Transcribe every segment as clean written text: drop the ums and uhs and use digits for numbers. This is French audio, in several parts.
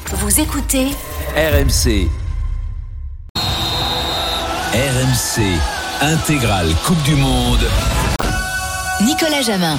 Vous écoutez RMC. RMC intégrale Coupe du Monde. Nicolas Jamin.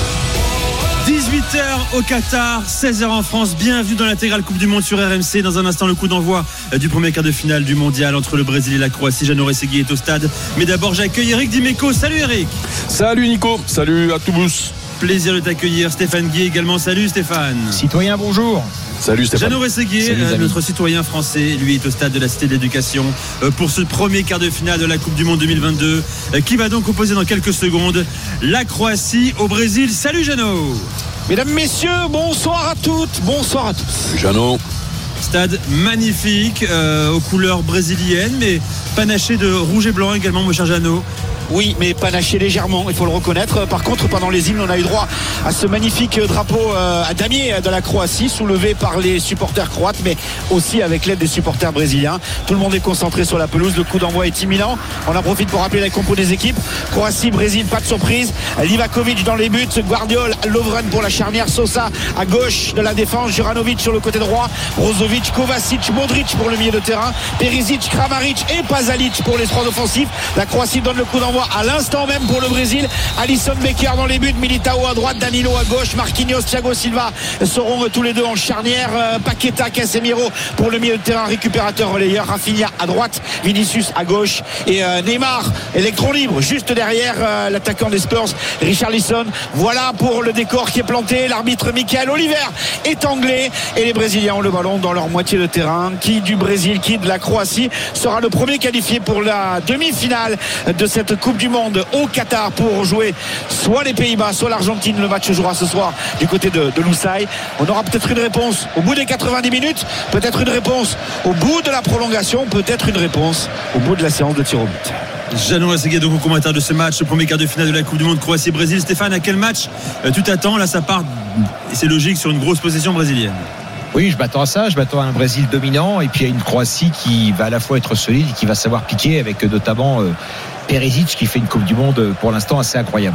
18h au Qatar, 16h en France. Bienvenue dans l'intégrale Coupe du Monde sur RMC. Dans un instant, le coup d'envoi du premier quart de finale du mondial entre le Brésil et la Croatie. Jeannot Rességui est au stade. Mais d'abord, j'accueille Eric Dimeco. Salut Eric. Salut Nico, salut à tous. Plaisir de t'accueillir. Stéphane Guy également. Salut Stéphane. Citoyen, bonjour. Salut Stéphane. Jeannot Rességui, notre citoyen français, lui est au stade de la Cité de l'Éducation pour ce premier quart de finale de la Coupe du Monde 2022 qui va donc opposer dans quelques secondes la Croatie au Brésil. Salut Jeannot. Mesdames, messieurs, bonsoir à toutes, bonsoir à tous. Jeannot. Stade magnifique aux couleurs brésiliennes mais panaché de rouge et blanc également, mon cher Jeannot. Oui, mais panaché légèrement, il faut le reconnaître. Par contre, pendant les hymnes, on a eu droit à ce magnifique drapeau à damier de la Croatie, soulevé par les supporters croates, mais aussi avec l'aide des supporters brésiliens. Tout le monde est concentré sur la pelouse. Le coup d'envoi est imminent. On en profite pour rappeler les compos des équipes. Croatie, Brésil, pas de surprise. Livakovic dans les buts, Guardiola, Lovren pour la charnière, Sosa à gauche de la défense, Juranovic sur le côté droit, Brozovic, Kovacic, Modric pour le milieu de terrain, Perisic, Kramaric et Pasalic pour les trois offensifs. La Croatie donne le coup d'envoi à l'instant même pour le Brésil. Alisson Becker dans les buts, Militao à droite, Danilo à gauche, Marquinhos, Thiago Silva seront tous les deux en charnière. Paqueta, Casemiro pour le milieu de terrain, récupérateur relayeur, Rafinha à droite, Vinicius à gauche et Neymar électron libre juste derrière l'attaquant des Spurs, Richarlison. Voilà pour le décor qui est planté. L'arbitre Michael Oliver est anglais et les Brésiliens ont le ballon dans leur moitié de terrain. Qui du Brésil, qui de la Croatie sera le premier qualifié pour la demi-finale de cette Coupe du Monde au Qatar pour jouer soit les Pays-Bas, soit l'Argentine. Le match se jouera ce soir du côté de Loussaï. On aura peut-être une réponse au bout des 90 minutes, peut-être une réponse au bout de la prolongation, peut-être une réponse au bout de la séance de tir au but. Jeannot Rességui donc au commentaire de ce match, le premier quart de finale de la Coupe du Monde Croatie-Brésil. Stéphane, à quel match tu t'attends? Là ça part, et c'est logique, sur une grosse possession brésilienne. Oui, je m'attends à ça. Je m'attends à un Brésil dominant et puis à une Croatie qui va à la fois être solide et qui va savoir piquer, avec notamment Perisic qui fait une Coupe du Monde pour l'instant assez incroyable.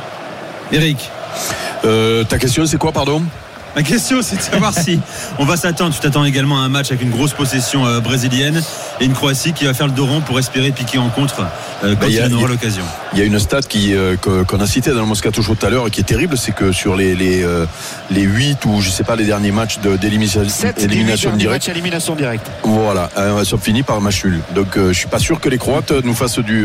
Eric, ta question c'est quoi, pardon? ma question c'est de savoir si on va s'attendre, tu t'attends également à un match avec une grosse possession brésilienne et une Croatie qui va faire le dos rond pour espérer piquer en contre quand il en aura l'occasion. Il y a une stat qu'on a citée dans le Moscato Show tout à l'heure qui est terrible, c'est que sur les 8 ou je sais pas les derniers matchs d'élimination directe, élimination directe. Voilà, ça finit par match nul. Donc je suis pas sûr que les Croates nous fassent du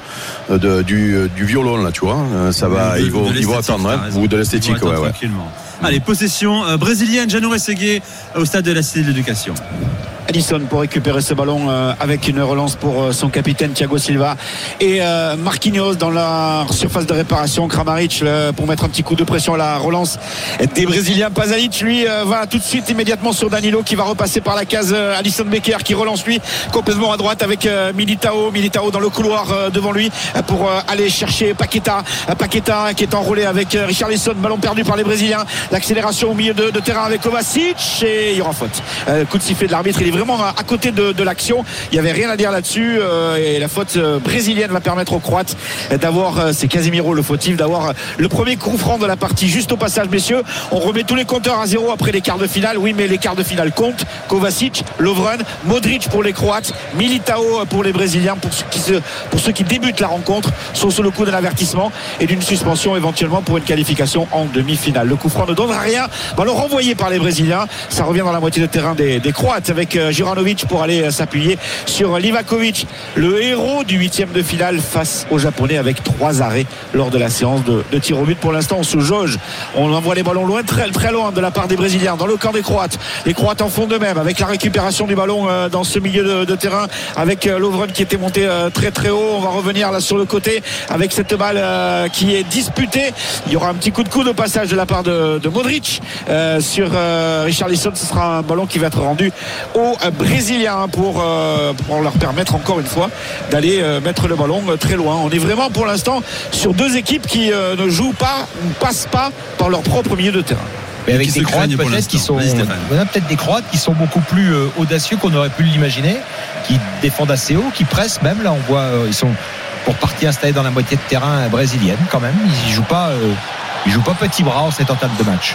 violon là, tu vois. Ça va, ils vont attendre, hein, ou de l'esthétique, ouais. Tranquillement. Allez, possession brésilienne, Jeannot Rességui au stade de la Cité de l'Éducation. Alisson pour récupérer ce ballon avec une relance pour son capitaine Thiago Silva et Marquinhos dans la surface de réparation, Kramaric pour mettre un petit coup de pression à la relance des Brésiliens. Pasalic lui va tout de suite immédiatement sur Danilo qui va repasser par la case. Alisson Becker qui relance lui complètement à droite avec Militao dans le couloir devant lui pour aller chercher Paqueta qui est enrôlé avec Richarlison. Ballon perdu par les Brésiliens, l'accélération au milieu de terrain avec Kovacic et il y aura faute. Coup de sifflet de l'arbitre, il est vraiment à côté de l'action, il n'y avait rien à dire là-dessus et la faute brésilienne va permettre aux Croates d'avoir, c'est Casemiro le fautif, d'avoir le premier coup franc de la partie. Juste au passage, messieurs, on remet tous les compteurs à zéro après les quarts de finale. Oui, mais les quarts de finale comptent. Kovacic, Lovren, Modric pour les Croates, Militao pour les Brésiliens. Pour ceux qui débutent la rencontre sont sous le coup d'un avertissement et d'une suspension éventuellement pour une qualification en demi-finale. Le coup franc ne donnera rien, ballon renvoyé par les Brésiliens, ça revient dans la moitié de terrain des Croates avec Juranovic pour aller s'appuyer sur Livakovic, le héros du 8e de finale face aux Japonais, avec 3 arrêts lors de la séance de tir au but. Pour l'instant on se jauge, on envoie les ballons loin, très, très loin de la part des Brésiliens dans le camp des Croates. Les Croates en font de même avec la récupération du ballon dans ce milieu de terrain avec Lovren qui était monté très très haut. On va revenir là sur le côté avec cette balle qui est disputée. Il y aura un petit coup de coude au passage de la part de Modric sur Richarlison. Ce sera un ballon qui va être rendu aux Brésiliens pour leur permettre encore une fois d'aller mettre le ballon très loin. On est vraiment pour l'instant sur deux équipes qui ne jouent pas, ne passent pas par leur propre milieu de terrain. Mais avec des Croates peut-être qui sont, on a peut-être des Croates qui sont beaucoup plus audacieux qu'on aurait pu l'imaginer, qui défendent assez haut, qui pressent même. Là on voit ils sont pour partie installés dans la moitié de terrain brésilienne quand même. Ils jouent pas petit bras en cette entame de match.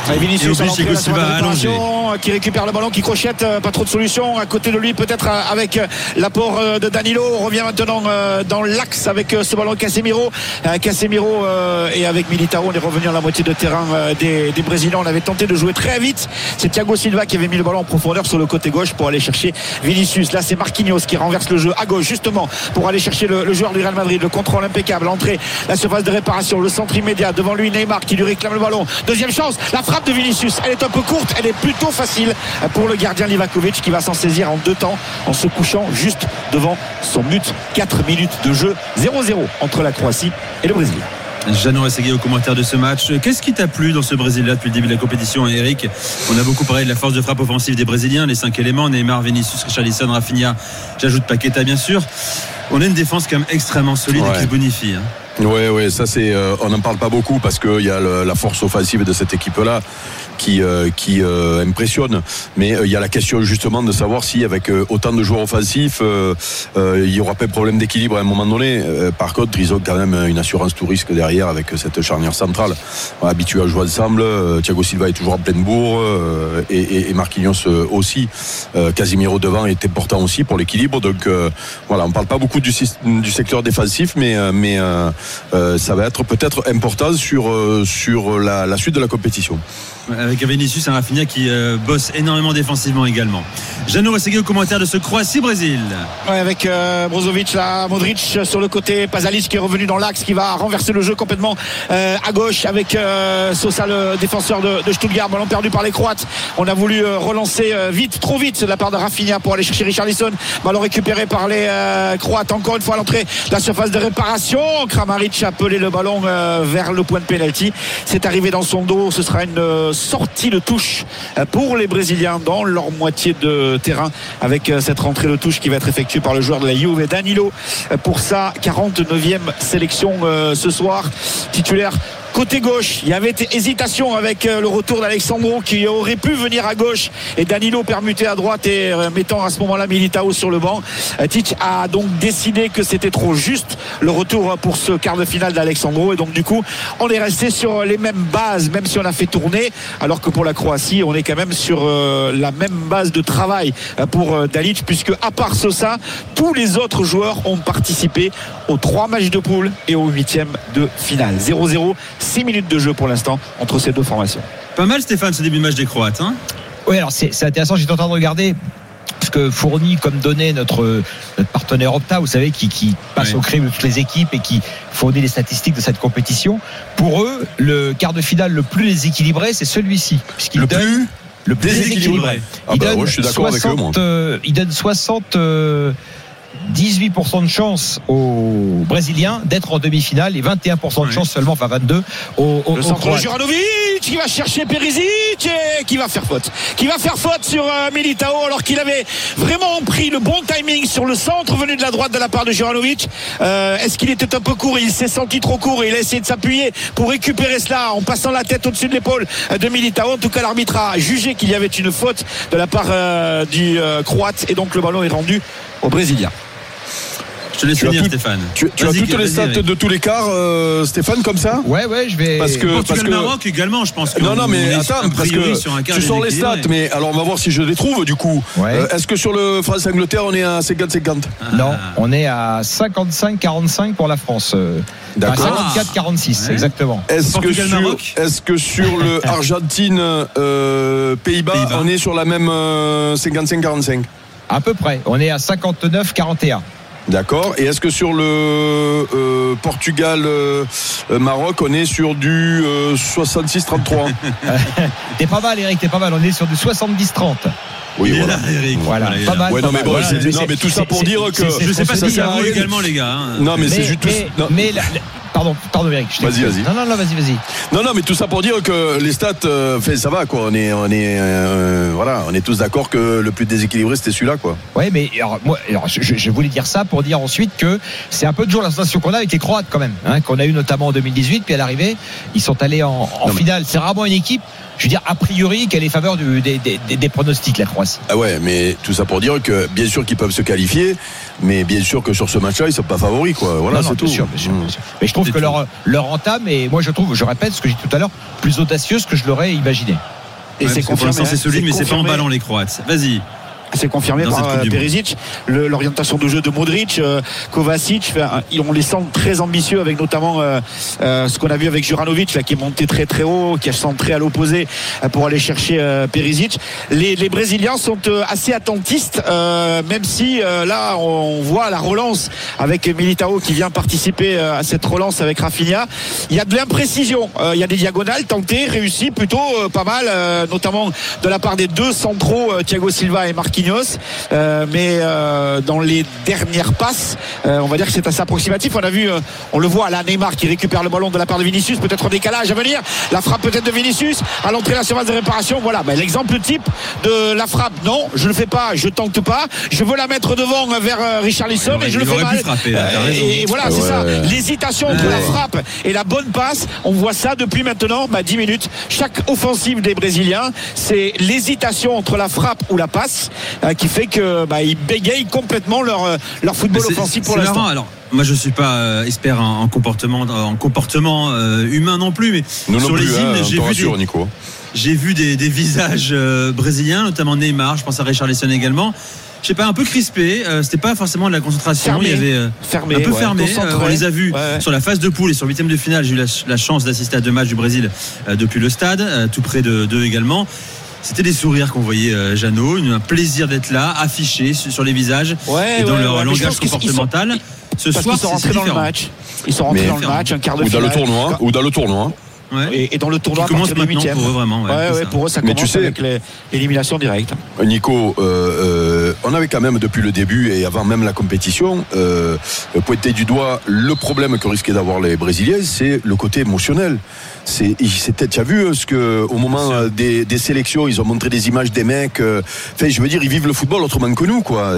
Et Vinicius Et Thiago Silva allongé, qui récupère le ballon, qui crochette, pas trop de solutions. À côté de lui, peut-être avec l'apport de Danilo. On revient maintenant dans l'axe avec ce ballon Casemiro. Casemiro et avec Militao, on est revenu à la moitié de terrain des Brésiliens. On avait tenté de jouer très vite. C'est Thiago Silva qui avait mis le ballon en profondeur sur le côté gauche pour aller chercher Vinicius. Là, c'est Marquinhos qui renverse le jeu à gauche, justement, pour aller chercher le joueur du Real Madrid. Le contrôle impeccable, l'entrée, la surface de réparation, le centre immédiat. Devant lui, Neymar qui lui réclame le ballon. Deuxième chance, la frappe de Vinicius. Elle est un peu courte, elle est plutôt facile pour le gardien Livakovic qui va s'en saisir en 2 temps en se couchant juste devant son but. 4 minutes de jeu, 0-0 entre la Croatie et le Brésil. Jeannot Rességuier au commentaire de ce match. Qu'est-ce qui t'a plu dans ce Brésil-là depuis le début de la compétition, Eric? On a beaucoup parlé de la force de frappe offensive des Brésiliens, les 5 éléments, Neymar, Vinicius, Richarlison, Rafinha, j'ajoute Paqueta bien sûr. On a une défense quand même extrêmement solide et qui se bonifie. Ouais, ça c'est. On n'en parle pas beaucoup parce qu'il y a la force offensive de cette équipe-là qui impressionne. Mais il y a la question justement de savoir si avec autant de joueurs offensifs, il y aura pas de problème d'équilibre à un moment donné. Par contre, ils ont quand même une assurance tout risque derrière avec cette charnière centrale. Habitués à jouer ensemble. Thiago Silva est toujours en pleine bourre et Marquinhos aussi. Casemiro devant est important aussi pour l'équilibre. Donc voilà, on parle pas beaucoup du secteur défensif, mais ça va être peut-être important sur la suite de la compétition. Avec Vinicius et Rafinha qui bosse énormément défensivement également. Jeannot Rességuier au commentaire de ce Croatie-Brésil. Ouais, avec Brozovic là, Modric sur le côté, Pasalic qui est revenu dans l'axe, qui va renverser le jeu complètement à gauche avec Sosa, le défenseur de Stuttgart. Ballon perdu par les Croates. On a voulu relancer vite, trop vite de la part de Rafinha pour aller chercher Richarlison. Ballon récupéré par les Croates. Encore une fois à l'entrée de la surface de réparation. Kramaric a appelé le ballon vers le point de pénalty. C'est arrivé dans son dos. Ce sera une sortie de touche pour les Brésiliens dans leur moitié de terrain avec cette rentrée de touche qui va être effectuée par le joueur de la Juve, Danilo, pour sa 49e sélection ce soir, titulaire. Côté gauche, il y avait hésitation avec le retour d'Alexandro qui aurait pu venir à gauche et Danilo permuté à droite et mettant à ce moment-là Militao sur le banc. Tite a donc décidé que c'était trop juste le retour pour ce quart de finale d'Alexandro et donc du coup on est resté sur les mêmes bases même si on a fait tourner, alors que pour la Croatie on est quand même sur la même base de travail pour Dalic, puisque à part Sosa, tous les autres joueurs ont participé aux 3 matchs de poule et aux 8e de finale. 0-0, 6 minutes de jeu pour l'instant entre ces deux formations. Pas mal Stéphane ce début de match des Croates, hein? Oui, alors c'est intéressant, j'étais en train de regarder ce que fournit comme données notre partenaire Opta, vous savez, qui passe au crible de toutes les équipes et qui fournit les statistiques de cette compétition. Pour eux, le quart de finale le plus déséquilibré, c'est celui-ci, puisqu'il le donne plus déséquilibré. Il donne je suis d'accord 60, avec eux, moi. Il donne 18% de chance aux Brésiliens d'être en demi-finale et 21% de chance seulement, enfin 22 le centre de Juranovic qui va chercher Perisic et qui va faire faute sur Militao, alors qu'il avait vraiment pris le bon timing sur le centre venu de la droite de la part de Juranovic. Est-ce qu'il était un peu court? Il s'est senti trop court et il a essayé de s'appuyer pour récupérer cela en passant la tête au-dessus de l'épaule de Militao. En tout cas, l'arbitre a jugé qu'il y avait une faute de la part du Croate et donc le ballon est rendu aux Brésiliens. Je te laisse finir, Stéphane. Tu as toutes les stats de tous les quarts, Stéphane, comme ça? Ouais, je vais. Parce que Maroc également, je pense que. Non, mais attends, parce que tu sors les stats, mais alors on va voir si je les trouve du coup. Ouais. Est-ce que sur le France-Angleterre, on est à 50-50? Non, on est à 55-45 pour la France. D'accord. 54-46, exactement. Est-ce que sur le Argentine-Pays-Bas, on est sur la même 55-45? À peu près. On est à 59-41. D'accord. Et est-ce que sur le Portugal-Maroc, on est sur du 66-33? T'es pas mal, Eric, t'es pas mal. On est sur du 70-30. Oui, voilà. Eric. Voilà, pas mal. Ouais, non, mais bon, mais tout ça pour dire que. Je sais pas si ça vaut également, les gars. Non, mais c'est juste. Pardon Eric. Vas-y. Non, vas-y. Non, mais tout ça pour dire que les stats, ça va quoi. On est voilà. voilà, on est tous d'accord que le plus déséquilibré c'était celui-là, quoi. Ouais, mais je voulais dire ça pour dire ensuite que c'est un peu toujours la sensation qu'on a avec les Croates quand même, hein, qu'on a eu notamment en 2018, puis à l'arrivée ils sont allés en finale. C'est rarement une équipe, je veux dire, a priori, qui a les faveurs des pronostics, la Croatie. Ah ouais, mais tout ça pour dire que bien sûr qu'ils peuvent se qualifier, mais bien sûr que sur ce match-là, ils sont pas favoris, quoi. Voilà, non, c'est tout. Bien sûr. Mais je trouve que leur entame, et moi je répète ce que j'ai dit tout à l'heure, plus audacieuse que je l'aurais imaginé. Et c'est confirmé. C'est solide, mais c'est pas emballant les Croates. Vas-y. C'est confirmé par Perisic, l'orientation de jeu de Modric, Kovacic. On les sent très ambitieux, avec notamment ce qu'on a vu avec Juranovic, là, qui est monté très très haut, qui a centré à l'opposé pour aller chercher Perisic. Les Brésiliens sont assez attentistes, même si là on voit la relance avec Militao qui vient participer à cette relance avec Rafinha. Il y a de l'imprécision, il y a des diagonales tentées, réussies plutôt pas mal, notamment de la part des deux centraux, Thiago Silva et Marquinhos. Mais dans les dernières passes, on va dire que c'est assez approximatif. On le voit, là, Neymar qui récupère le ballon de la part de Vinicius, peut-être en décalage à venir, la frappe peut-être de Vinicius à l'entrée de la surface de réparation. Voilà, l'exemple type de la frappe. Non, je le fais pas, je tente pas, je veux la mettre devant vers Richarlison, et je le fais mal. Et voilà, c'est ça, l'hésitation entre la frappe et la bonne passe. On voit ça depuis maintenant 10 minutes. Chaque offensive des Brésiliens, c'est l'hésitation entre la frappe ou la passe qui fait que ils bégayent complètement leur football offensif pour l'instant. Marrant, alors moi je suis pas expert en comportement humain non plus, mais sur les hymnes j'ai vu des visages brésiliens, notamment Neymar, je pense à Richarlison également. Je sais pas, un peu crispé, c'était pas forcément de la concentration, fermé, il y avait fermé, un peu fermé. On les a vus sur la phase de poule et sur le 8e de finale. J'ai eu la chance d'assister à 2 matchs du Brésil depuis le stade, tout près d'eux également. C'était des sourires qu'on voyait, Jeannot, un plaisir d'être là, affiché sur les visages et dans leur langage comportemental. Ce soir, ils sont rentrés dans le match. Ils sont rentrés dans le match, un quart de finale. Ou dans le tournoi. Ouais. Et dans le tournoi, qui commence maintenant pour eux, vraiment. Pour eux, ça commence avec l'élimination directe. Nico, on avait quand même depuis le début et avant même la compétition pointé du doigt le problème que risquaient d'avoir les Brésiliens, c'est le côté émotionnel. Tu as vu au moment des sélections, ils ont montré des images des mecs. Je veux dire, ils vivent le football autrement que nous, quoi.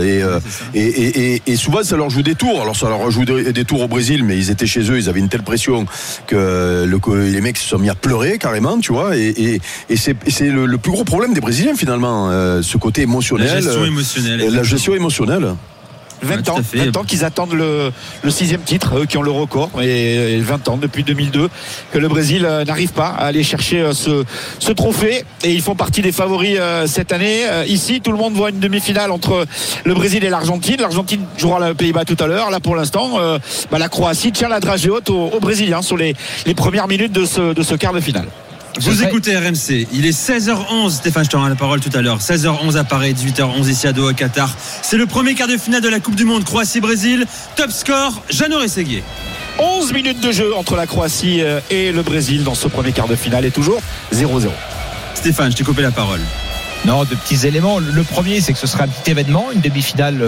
Et souvent, ça leur joue des tours. Alors, ça leur joue des tours au Brésil, mais ils étaient chez eux, ils avaient une telle pression que les mecs se sont mis à pleurer carrément, tu vois. Et c'est le plus gros problème des Brésiliens, finalement, ce côté émotionnel. La gestion émotionnelle. 20 ans qu'ils attendent le 6e titre, eux qui ont le record, et 20 ans depuis 2002 que le Brésil n'arrive pas à aller chercher ce trophée, et ils font partie des favoris cette année. Ici, tout le monde voit une demi-finale entre le Brésil et l'Argentine. L'Argentine jouera le Pays-Bas tout à l'heure. Là, pour l'instant, la Croatie tient la dragée haute aux Brésiliens sur les premières minutes de ce quart de finale. Vous écoutez RMC, il est 16h11, Stéphane, je te rends la parole tout à l'heure. 16h11 à Paris, 18h11 ici à Doha, Qatar. C'est le premier quart de finale de la Coupe du Monde, Croatie-Brésil. Top score, Jeannot Rességuier. 11 minutes de jeu entre la Croatie et le Brésil dans ce premier quart de finale, et toujours 0-0. Stéphane, je t'ai coupé la parole. Non, de petits éléments. Le premier, c'est que ce sera un petit événement, une demi-finale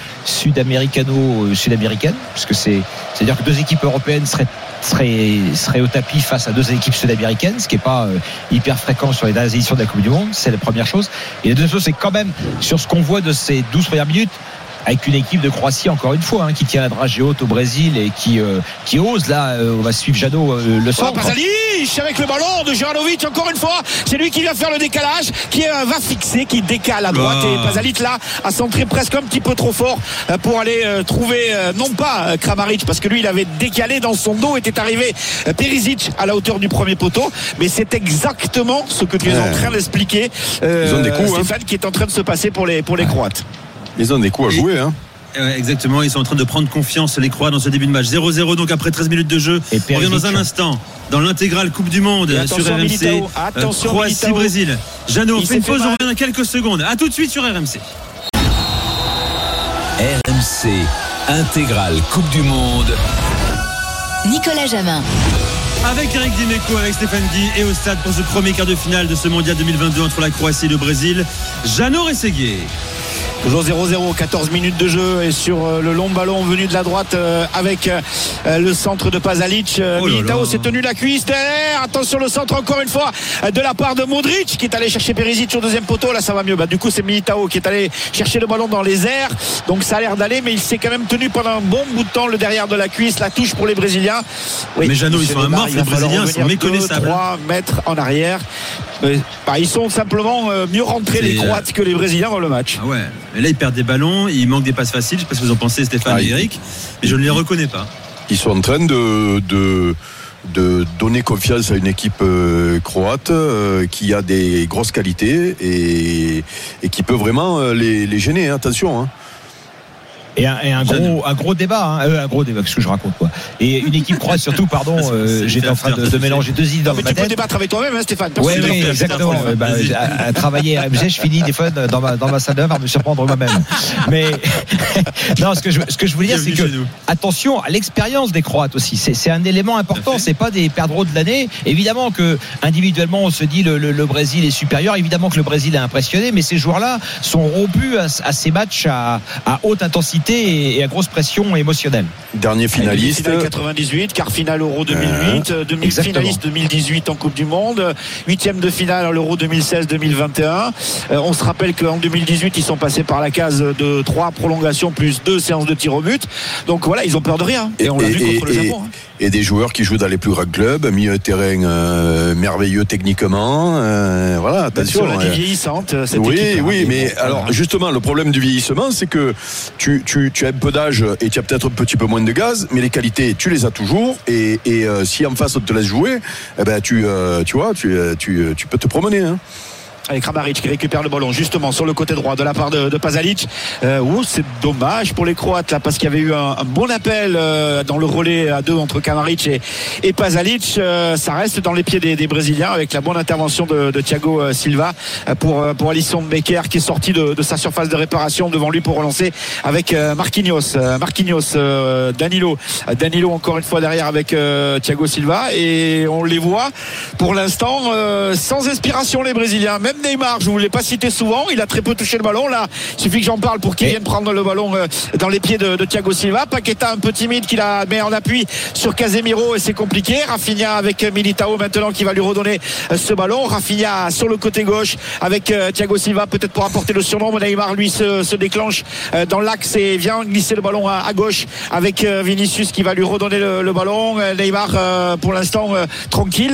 sud-américaine, puisque c'est-à-dire que 2 équipes européennes seraient au tapis face à 2 équipes sud-américaines, ce qui n'est pas hyper fréquent sur les dernières éditions de la Coupe du Monde. C'est la première chose. Et la deuxième chose, c'est quand même sur ce qu'on voit de ces 12 premières minutes, avec une équipe de Croatie, encore une fois, qui tient la dragée haute au Brésil et qui ose. Là, on va suivre Jeannot le centre. Pasalic avec le ballon de Juranovic, encore une fois, c'est lui qui vient faire le décalage, qui va fixer, qui décale à droite, et Pasalic là a centré presque un petit peu trop fort pour aller trouver non pas Kramaric, parce que lui il avait décalé dans son dos, était arrivé Perisic à la hauteur du premier poteau, mais c'est exactement ce que tu es en train d'expliquer, Stéphane, qui est en train de se passer pour les Croates. Ils ont des coups à jouer, exactement, ils sont en train de prendre confiance, les Croates, dans ce début de match. 0-0 donc après 13 minutes de jeu. On revient dans un instant dans l'intégrale Coupe du Monde sur RMC. Croatie-Brésil. Jeannot, on fait une pause, on revient dans quelques secondes. A tout de suite sur RMC. RMC intégrale Coupe du Monde. Nicolas Jamin. Avec Eric Dimeco, avec Stéphane Guy, et au stade pour ce premier quart de finale de ce mondial 2022 entre la Croatie et le Brésil, Jeannot Rességuier. Toujours 0-0, 14 minutes de jeu et sur le long ballon venu de la droite avec le centre de Pasalic. Militao s'est tenu la cuisse derrière. Attention, le centre encore une fois de la part de Modric qui est allé chercher Perisic au deuxième poteau. Là ça va mieux. Du coup c'est Militao qui est allé chercher le ballon dans les airs. Donc ça a l'air d'aller, mais il s'est quand même tenu pendant un bon bout de temps le derrière de la cuisse. La touche pour les Brésiliens. Oui, mais Jeannot, ils sont morts, les Brésiliens sont méconnaissables. 3 mètres en arrière. Ils sont simplement mieux rentrés les Croates que les Brésiliens dans le match. Ah ouais. Et là ils perdent des ballons, il manque des passes faciles. Je sais pas ce que vous en pensez, Stéphane et Eric, mais je ne les reconnais pas. Ils sont en train de donner confiance à une équipe croate qui a des grosses qualités et qui peut vraiment les gêner, attention, hein. Et un gros débat, qu'est-ce que je raconte quoi. Et une équipe croate surtout, pardon, j'étais en train de mélanger deux idées dans ma tête. Tu peux débattre avec toi-même, hein, Stéphane. Oui, exactement. À travailler à MG, je finis des fois dans ma salle d'œuvre à me surprendre moi-même. Mais non, ce que je voulais dire, c'est que attention à l'expérience des Croates aussi. C'est un élément important. C'est pas des perdreaux de l'année. Évidemment que individuellement, on se dit le Brésil est supérieur. Évidemment que le Brésil a impressionné, mais ces joueurs-là sont rompus à ces matchs à haute intensité et à grosse pression émotionnelle. Dernier finaliste 98, quart finale Euro 2008, demi-finaliste 2018 en Coupe du Monde, 8e de finale à l'Euro 2016-2021. On se rappelle qu'en 2018 ils sont passés par la case de 3 prolongations plus 2 séances de tir au but. Donc voilà, ils ont peur de rien. Et on l'a vu contre le Japon. Et des joueurs qui jouent dans les plus grands clubs, milieu de terrain merveilleux techniquement. Voilà, attention. Elle est vieillissante, cette oui, équipe. Oui, mais alors justement, le problème du vieillissement, c'est que tu as un peu d'âge et tu as peut-être un petit peu moins de gaz, mais les qualités, tu les as toujours. Et si en face on te laisse jouer, eh ben tu peux te promener, hein. Avec Kramaric qui récupère le ballon justement sur le côté droit de la part de Pasalic. C'est dommage pour les Croates là, parce qu'il y avait eu un bon appel dans le relais à 2 entre Kramaric et Pasalic. Ça reste dans les pieds des Brésiliens avec la bonne intervention de Thiago Silva pour Alisson Becker qui est sorti de sa surface de réparation devant lui pour relancer avec Marquinhos, Danilo encore une fois derrière avec Thiago Silva, et on les voit pour l'instant sans inspiration les Brésiliens. Même Neymar, je ne vous l'ai pas cité souvent, il a très peu touché le ballon. Là, il suffit que j'en parle pour qu'il vienne prendre le ballon dans les pieds de Thiago Silva. Paqueta un peu timide qui la met en appui sur Casemiro et c'est compliqué. Rafinha avec Militao maintenant qui va lui redonner ce ballon. Rafinha sur le côté gauche avec Thiago Silva peut-être pour apporter le surnombre. Neymar lui se déclenche dans l'axe et vient glisser le ballon à gauche avec Vinicius qui va lui redonner le ballon. Neymar pour l'instant tranquille,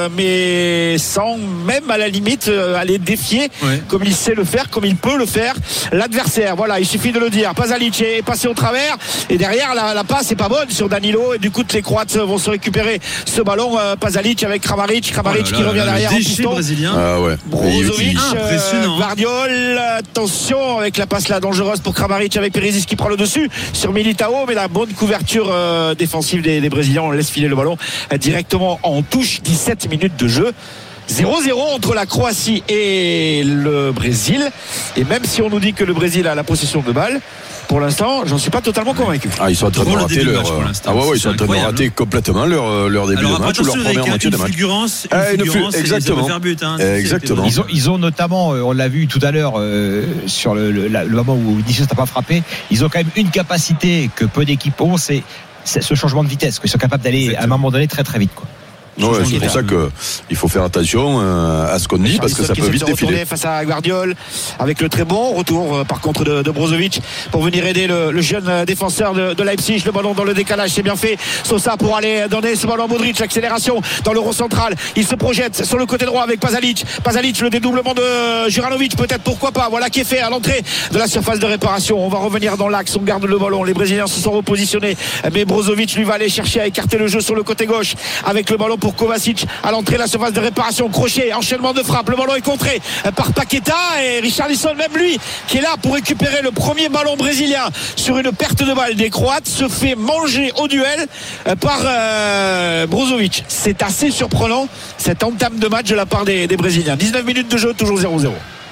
mais sans même à la limite aller défier comme il sait le faire, comme il peut le faire l'adversaire. Voilà, il suffit de le dire. Pasalic est passé au travers et derrière la passe est pas bonne sur Danilo et du coup les Croates vont se récupérer ce ballon. Pasalic avec Kramaric qui revient derrière en piston. Brozovic, Guardiol, attention avec la passe là dangereuse pour Kramaric avec Perisic qui prend le dessus sur Militao, mais la bonne couverture défensive des Brésiliens, on laisse filer le ballon directement en touche. 17 minutes de jeu. 0-0 entre la Croatie et le Brésil. Et même si on nous dit que le Brésil a la possession de balle, pour l'instant, j'en suis pas totalement convaincu. Ils sont en train de rater leur. Ils sont en train de rater complètement leur début de match ou leur première moitié de match. Exactement. Exactement. Ils ont notamment, on l'a vu tout à l'heure sur le moment où Vinicius n'a pas frappé, ils ont quand même une capacité que peu d'équipes ont, c'est ce changement de vitesse, qu'ils sont capables d'aller à un moment donné très très vite, quoi. Ouais, c'est pour ça qu'il faut faire attention à ce qu'on dit parce que ça peut vite défiler. Face à Guardiol avec le très bon retour par contre de Brozovic pour venir aider le jeune défenseur de Leipzig. Le ballon dans le décalage, c'est bien fait. Sosa pour aller donner ce ballon à Modric. Accélération dans le rond central. Il se projette sur le côté droit avec Pasalic. Le dédoublement de Juranovic peut-être, pourquoi pas. Voilà qui est fait à l'entrée de la surface de réparation. On va revenir dans l'axe. On garde le ballon. Les Brésiliens se sont repositionnés, mais Brozovic lui va aller chercher à écarter le jeu sur le côté gauche avec le ballon pour Kovacic à l'entrée de la surface de réparation. Crochet, enchaînement de frappe. Le ballon est contré par Paqueta et Richarlison, même lui qui est là pour récupérer le premier ballon brésilien sur une perte de balle des Croates, se fait manger au duel par Brozovic. C'est assez surprenant cette entame de match de la part des Brésiliens. 19 minutes de jeu, toujours 0-0.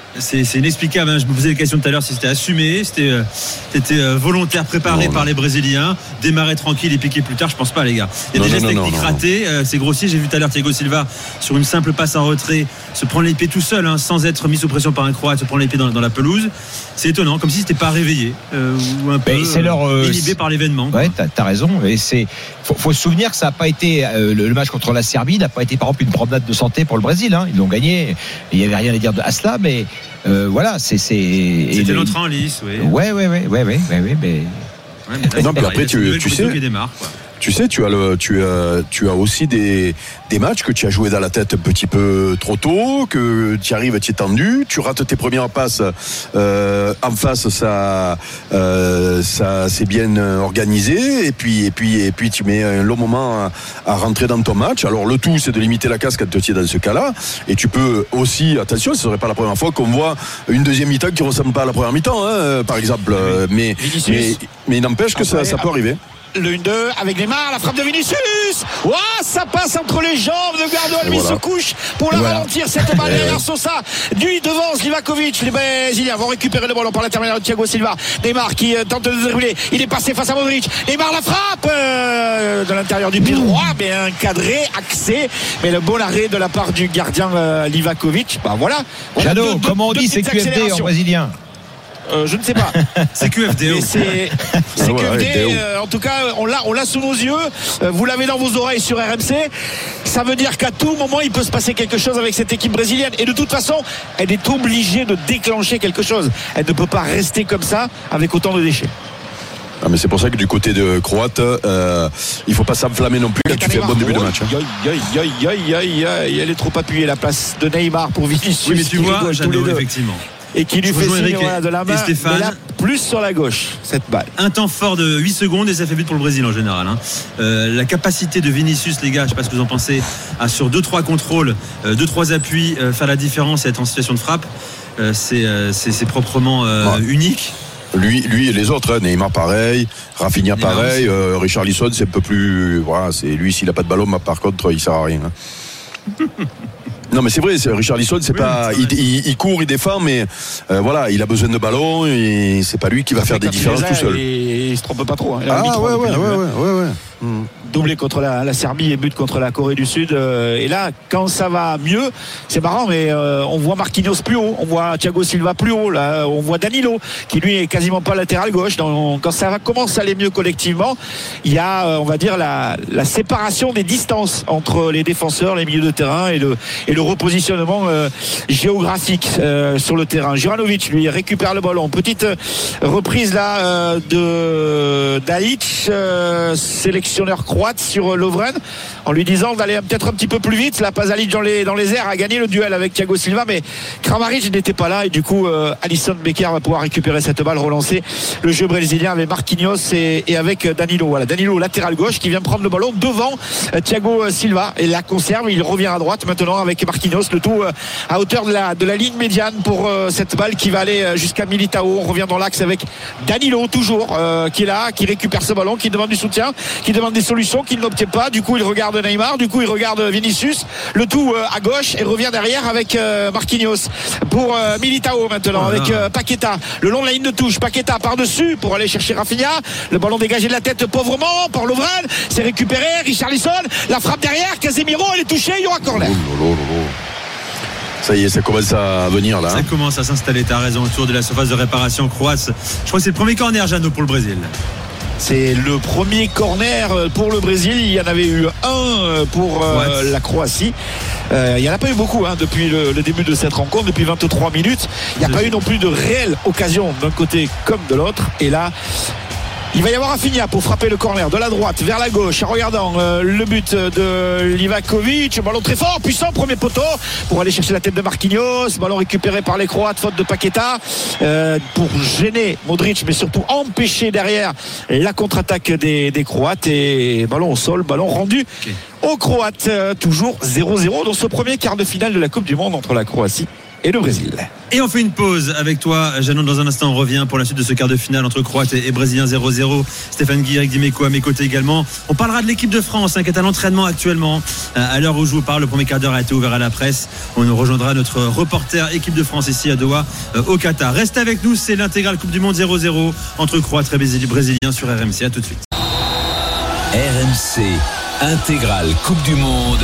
C'est inexplicable, hein. Je me posais la question tout à l'heure si c'était assumé, c'était volontaire, préparé par les Brésiliens, démarrer tranquille et piquer plus tard, je pense pas les gars. Il y a des gestes techniques ratés, c'est grossier. J'ai vu tout à l'heure Thiago Silva sur une simple passe en retrait se prendre les pieds tout seul, hein, sans être mis sous pression par un Croate, se prendre les pieds dans la pelouse. C'est étonnant, comme si c'était pas réveillé ou un peu inhibé par l'événement. Ouais, t'as raison. Et faut se souvenir que ça n'a pas été le match contre la Serbie n'a pas été par exemple une promenade de santé pour le Brésil, hein. Ils l'ont gagné. Il n'y avait rien à dire à cela, mais voilà, c'était l'entrée en lice, oui. Ouais, mais non, puis après tu sais. Tu sais, tu as aussi des matchs que tu as joué dans la tête un petit peu trop tôt, que tu arrives, tu es tendu, tu rates tes premières passes en face, ça c'est bien organisé, et puis tu mets un long moment à rentrer dans ton match. Alors le tout, c'est de limiter la casse quand tu es dans ce cas-là, et tu peux aussi, attention, ce serait pas la première fois qu'on voit une deuxième mi-temps qui ressemble pas à la première mi-temps, hein, par exemple, mais il n'empêche que ça peut arriver. Le 1-2 avec Neymar, la frappe de Vinicius. Ouah, ça passe entre les jambes de Gardo. Lui se couche pour la ralentir cette balle derrière Sosa. Lui devance Livakovic. Les Brésiliens vont récupérer le ballon par l'intermédiaire de Thiago Silva. Neymar qui tente de dribbler. Il est passé face à Modric. Neymar la frappe de l'intérieur du pied droit, bien encadré, axé. Mais le bon arrêt de la part du gardien Livakovic. Bah voilà. Jano, comment on dit c'est QFD en brésilien? Je ne sais pas. C'est QFD. C'est QFD. En tout cas, on l'a sous nos yeux. Vous l'avez dans vos oreilles sur RMC. Ça veut dire qu'à tout moment, il peut se passer quelque chose avec cette équipe brésilienne. Et de toute façon, elle est obligée de déclencher quelque chose. Elle ne peut pas rester comme ça avec autant de déchets. Ah, mais c'est pour ça que du côté de Croate, il faut pas s'enflammer non plus quand tu fais un bon début de match. Elle est trop appuyée, la place de Neymar pour Vinicius. Oui, mais tu vois, Jeannot, effectivement. Et qui lui fait signe de la main, mais là, plus sur la gauche, cette balle. Un temps fort de 8 secondes et ça fait but pour le Brésil en général, hein. La capacité de Vinicius, les gars, je sais pas ce que vous en pensez, à sur 2-3 contrôles, 2-3 appuis, faire la différence et être en situation de frappe, c'est proprement unique. Lui et les autres, hein. Neymar pareil, Rafinha pareil, Richarlison c'est un peu plus, voilà, c'est lui s'il a pas de ballon, par contre il sert à rien, hein. Non mais c'est vrai, Richarlison c'est pas, il court, il défend, mais voilà, il a besoin de ballon et c'est pas lui qui va faire des différences tout seul. Et il se trompe pas trop, hein. Ouais. Doublé contre la Serbie et but contre la Corée du Sud. Et là, quand ça va mieux, c'est marrant, mais on voit Marquinhos plus haut, on voit Thiago Silva plus haut, là, on voit Danilo qui lui est quasiment pas latéral gauche. Donc, quand ça commence à aller mieux collectivement, il y a, on va dire, la séparation des distances entre les défenseurs, les milieux de terrain et le repositionnement géographique sur le terrain. Juranovic lui récupère le ballon. Petite reprise là de Dajic, sélectionneur croate sur Lovren, en lui disant d'aller peut-être un petit peu plus vite. La Pasalic dans les airs a gagné le duel avec Thiago Silva, mais Kramaric n'était pas là et du coup Alisson Becker va pouvoir récupérer cette balle, relancer le jeu brésilien avec Marquinhos et avec Danilo. Voilà, Danilo latéral gauche qui vient prendre le ballon devant Thiago Silva et la conserve. Il revient à droite maintenant avec Marquinhos, le tout à hauteur de la ligne médiane pour cette balle qui va aller jusqu'à Militao. On revient dans l'axe avec Danilo toujours qui est là, qui récupère ce ballon, qui demande du soutien, qui demande des solutions qu'il n'obtient pas. Du coup il regarde Neymar, du coup il regarde Vinicius, le tout à gauche, et revient derrière avec Marquinhos pour Militao maintenant avec Paqueta le long de la ligne de touche. Paqueta par-dessus pour aller chercher Rafinha, le ballon dégagé de la tête pauvrement par Lovren, c'est récupéré. Richarlison, la frappe derrière, Casemiro, elle est touchée, il y aura corner. Ça y est, ça commence à venir là. Ça commence à s'installer, t'as raison, autour de la surface de réparation croate. Je crois que c'est le premier corner, Jeannot, pour le Brésil. C'est le premier corner pour le Brésil. Il y en avait eu un pour la Croatie. Il n'y en a pas eu beaucoup depuis le début de cette rencontre, depuis 23 minutes. Il n'y a pas eu non plus de réelle occasion d'un côté comme de l'autre. Et là, il va y avoir Rafinha pour frapper le corner de la droite vers la gauche en regardant le but de Livakovic. Ballon très fort, puissant, premier poteau pour aller chercher la tête de Marquinhos. Ballon récupéré par les Croates, faute de Paqueta pour gêner Modric, mais surtout empêcher derrière la contre-attaque des Croates. Et ballon au sol, ballon rendu aux Croates. Toujours 0-0 dans ce premier quart de finale de la Coupe du Monde entre la Croatie et le Brésil. Et on fait une pause avec toi, Jeannot. Dans un instant, on revient pour la suite de ce quart de finale entre Croates et Brésiliens 0-0. Stéphane Guy, Eric Dimeco à mes côtés également. On parlera de l'équipe de France qui est à l'entraînement actuellement. À l'heure où je vous parle, le premier quart d'heure a été ouvert à la presse. On nous rejoindra notre reporter équipe de France ici à Doha, au Qatar. Reste avec nous, c'est l'intégrale Coupe du Monde 0-0 entre Croates et Brésiliens sur RMC. À tout de suite. RMC, intégrale Coupe du Monde.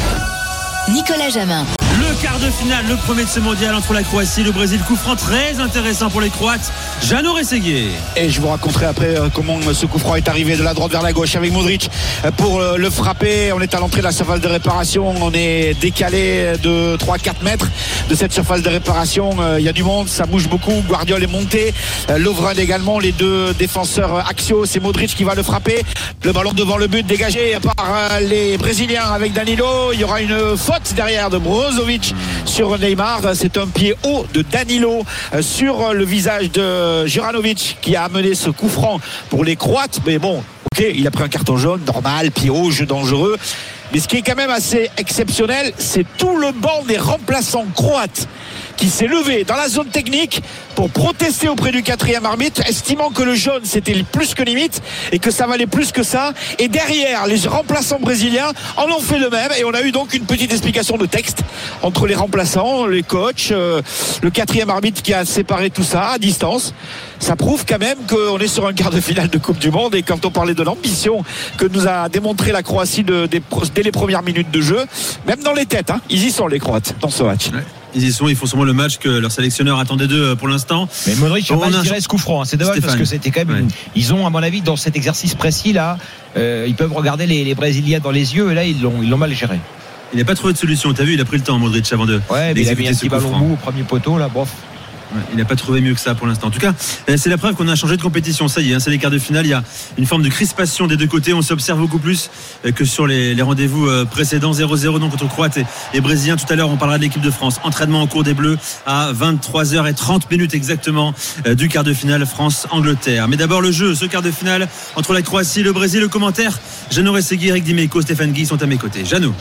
Nicolas Jamin. Le quart de finale, le premier de ce mondial entre la Croatie et le Brésil. Coup franc très intéressant pour les Croates. Jeannot Rességuier. Et je vous raconterai après comment ce coup franc est arrivé de la droite vers la gauche avec Modric pour le frapper. On est à l'entrée de la surface de réparation. On est décalé de 3-4 mètres de cette surface de réparation. Il y a du monde, ça bouge beaucoup. Guardiola est monté. Lovren également. Les deux défenseurs axiaux. C'est Modric qui va le frapper. Le ballon devant le but dégagé par les Brésiliens avec Danilo. Il y aura une faute derrière de Brozovic sur Neymar. C'est un pied haut de Danilo sur le visage de Juranovic qui a amené ce coup franc pour les Croates. Mais bon, ok, il a pris un carton jaune, normal, pied haut, jeu dangereux. Mais ce qui est quand même assez exceptionnel, c'est tout le banc des remplaçants croates qui s'est levé dans la zone technique pour protester auprès du quatrième arbitre, estimant que le jaune c'était plus que limite et que ça valait plus que ça. Et derrière, les remplaçants brésiliens en ont fait de même. Et on a eu donc une petite explication de texte entre les remplaçants, les coachs, le quatrième arbitre qui a séparé tout ça à distance. Ça prouve quand même qu'on est sur un quart de finale de Coupe du Monde. Et quand on parlait de l'ambition que nous a démontré la Croatie dès les premières minutes de jeu, même dans les têtes, ils y sont les Croates dans ce match. Ouais. Ils y sont, ils font sûrement le match que leur sélectionneur attendait d'eux pour l'instant. Mais Modric a mal tiré ce coup franc. C'est dommage Stéphane. Parce que c'était quand même. Ils ont, à mon avis, dans cet exercice précis là, ils peuvent regarder les Brésiliens dans les yeux et là ils l'ont mal géré. Il n'a pas trouvé de solution. T'as vu, il a pris le temps, Modric, avant de. Ouais, mais il a mis un petit ballon mou au premier poteau là, bof. Ouais, il n'a pas trouvé mieux que ça pour l'instant. En tout cas, c'est la preuve qu'on a changé de compétition. Ça y est, c'est les quarts de finale. Il y a une forme de crispation des deux côtés. On s'observe beaucoup plus que sur les rendez-vous précédents. 0-0 donc entre Croates et Brésiliens. Tout à l'heure, on parlera de l'équipe de France. Entraînement en cours des Bleus à 23h30 exactement du quart de finale France-Angleterre. Mais d'abord le jeu, ce quart de finale entre la Croatie et le Brésil. Le commentaire, Jeannot Rességuier, Eric Dimeco, Stéphane Guy sont à mes côtés. Jeannot.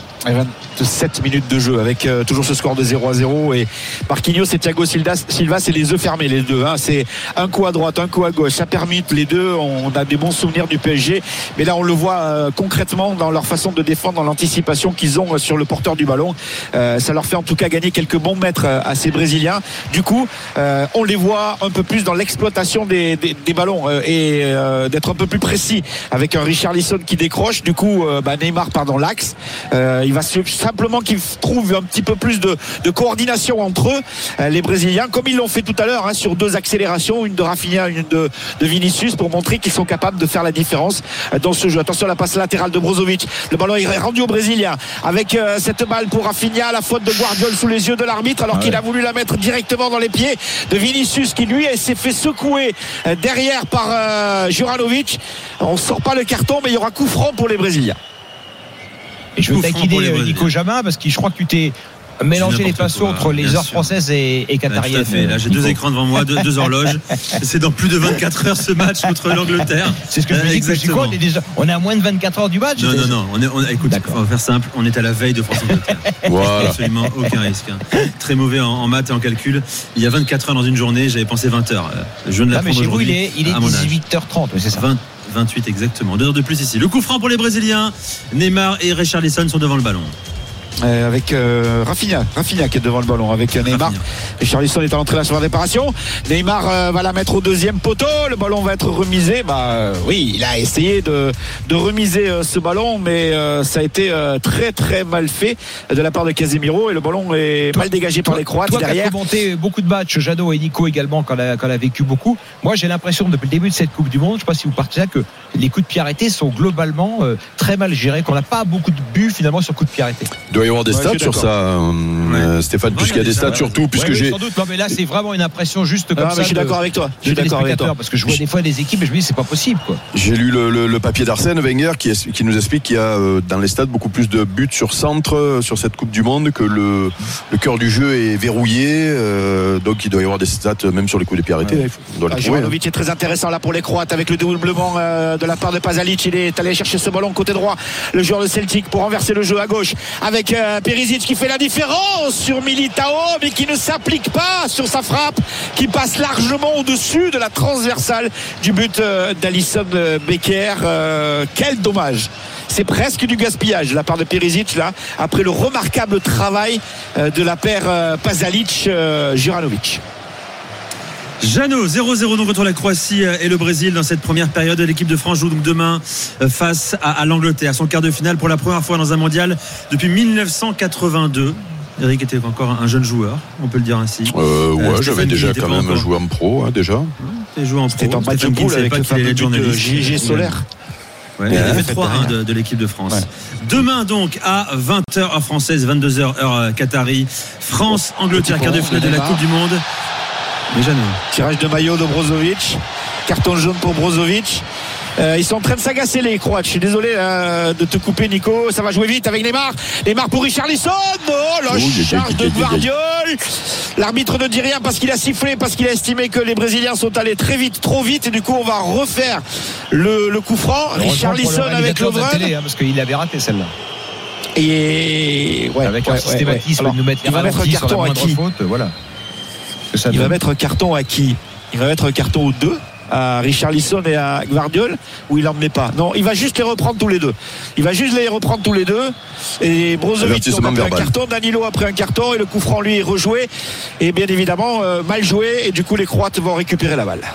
27 minutes de jeu avec toujours ce score de 0-0 et Marquinhos et Thiago Silva, c'est les œufs fermés les deux. C'est un coup à droite, un coup à gauche. Ça permet les deux. On a des bons souvenirs du PSG, mais là on le voit concrètement dans leur façon de défendre, dans l'anticipation qu'ils ont sur le porteur du ballon. Ça leur fait en tout cas gagner quelques bons mètres à ces Brésiliens. Du coup, on les voit un peu plus dans l'exploitation des ballons et d'être un peu plus précis avec un Richarlison qui décroche. Du coup, Neymar part dans l'axe. Il va simplement qu'ils trouvent un petit peu plus de coordination entre eux, les Brésiliens, comme ils l'ont fait tout à l'heure sur deux accélérations, une de Rafinha, une de Vinicius, pour montrer qu'ils sont capables de faire la différence dans ce jeu. Attention à la passe latérale de Brozovic. Le ballon est rendu aux Brésiliens avec cette balle pour Rafinha, la faute de Guardiola sous les yeux de l'arbitre alors qu'il a voulu la mettre directement dans les pieds de Vinicius qui lui s'est fait secouer derrière par Juranovic. On ne sort pas le carton, mais il y aura coup franc pour les Brésiliens. Et je veux taquiner Nico Jamin parce que je crois que tu t'es mélanger les pinceaux entre les heures françaises et qatariennes. Tout à fait. Là, j'ai deux écrans devant moi, deux horloges. C'est dans plus de 24 heures ce match contre l'Angleterre. C'est ce que je me dis. Exactement. On est à moins de 24 heures du match. Non. Écoute, on va faire simple. On est à la veille de France-Angleterre. Voilà. Absolument aucun risque. Très mauvais en maths et en calcul. Il y a 24 heures dans une journée. J'avais pensé 20 heures. Je ne la prends aujourd'hui. Il est 18h30. C'est ça. 28 exactement. 2 heures de plus ici. Le coup franc pour les Brésiliens. Neymar et Richarlison sont devant le ballon. Avec Rafinha qui est devant le ballon avec Neymar. Richarlison est à l'entrée de la surface de réparation. Neymar va la mettre au deuxième poteau. Le ballon va être remisé. Oui, il a essayé de remiser ce ballon, mais ça a été très très mal fait de la part de Casemiro et le ballon est mal dégagé par les Croates derrière. Qui a commenté beaucoup de matchs, Jeannot et Nico également quand elle a vécu beaucoup. Moi j'ai l'impression depuis le début de cette Coupe du Monde, je ne sais pas si vous partagez ça, que les coups de pied arrêtés sont globalement très mal gérés, qu'on n'a pas beaucoup de buts finalement sur coups de pied arrêtés. Il doit y avoir des stats sur ça, Stéphane, puisqu'il y a des stats surtout, puisque j'ai. Sans doute, non, mais là c'est vraiment une impression juste comme ça. Je suis d'accord avec toi. Parce que je vois des fois des équipes et je me dis c'est pas possible quoi. J'ai lu le papier d'Arsène Wenger qui nous explique qu'il y a dans les stats beaucoup plus de buts sur centre sur cette Coupe du Monde, que le cœur du jeu est verrouillé, donc il doit y avoir des stats même sur les coups de pied arrêtés. Juranovic est très intéressant là pour les Croates avec le dédoublement de la part de Pasalic. Il est allé chercher ce ballon côté droit, le joueur de Celtic, pour renverser le jeu à gauche avec avec Perisic qui fait la différence sur Militao, mais qui ne s'applique pas sur sa frappe, qui passe largement au-dessus de la transversale du but d'Alisson Becker. Quel dommage. C'est presque du gaspillage de la part de Perisic là, après le remarquable travail de la paire Pasalic-Juranovic. Jeannot, 0-0 donc contre la Croatie et le Brésil dans cette première période. L'équipe de France joue donc demain face à l'Angleterre, son quart de finale pour la première fois dans un mondial depuis 1982. Eric était encore un jeune joueur, on peut le dire ainsi. J'avais déjà quand même joué en pro, déjà. Tu as joué en pro. C'était en match de poule avec le fameux but JG Solaire. Ouais, il avait fait 3-1 de l'équipe de France. Ouais. Demain donc à 20h heure française, 22h heure qatari, France-Angleterre, quart de finale de la Coupe du Monde. Mais Jeannot. Tirage de maillot de Brozovic, carton jaune pour Brozovic. Ils sont en train de s'agacer les Croates. Je suis désolé de te couper, Nico. Ça va jouer vite avec Neymar. Neymar pour Richarlison. Oh, la charge de Guardiol. L'arbitre ne dit rien parce qu'il a sifflé, parce qu'il a estimé que les Brésiliens sont allés très vite, trop vite. Et du coup, on va refaire le coup franc. Richarlison avec Lovren. Parce qu'il avait raté celle-là. Et avec un systématisme de nous mettre il va mettre un carton à qui faute, voilà. Il va mettre un carton à qui? Il va mettre un carton aux deux, à Richarlison et à Guardiol, ou il n'en met pas? Non, il va juste les reprendre tous les deux. Et Brozovic après un carton, Danilo après un carton, et le coup franc lui est rejoué. Et bien évidemment, mal joué, et du coup les Croates vont récupérer la balle.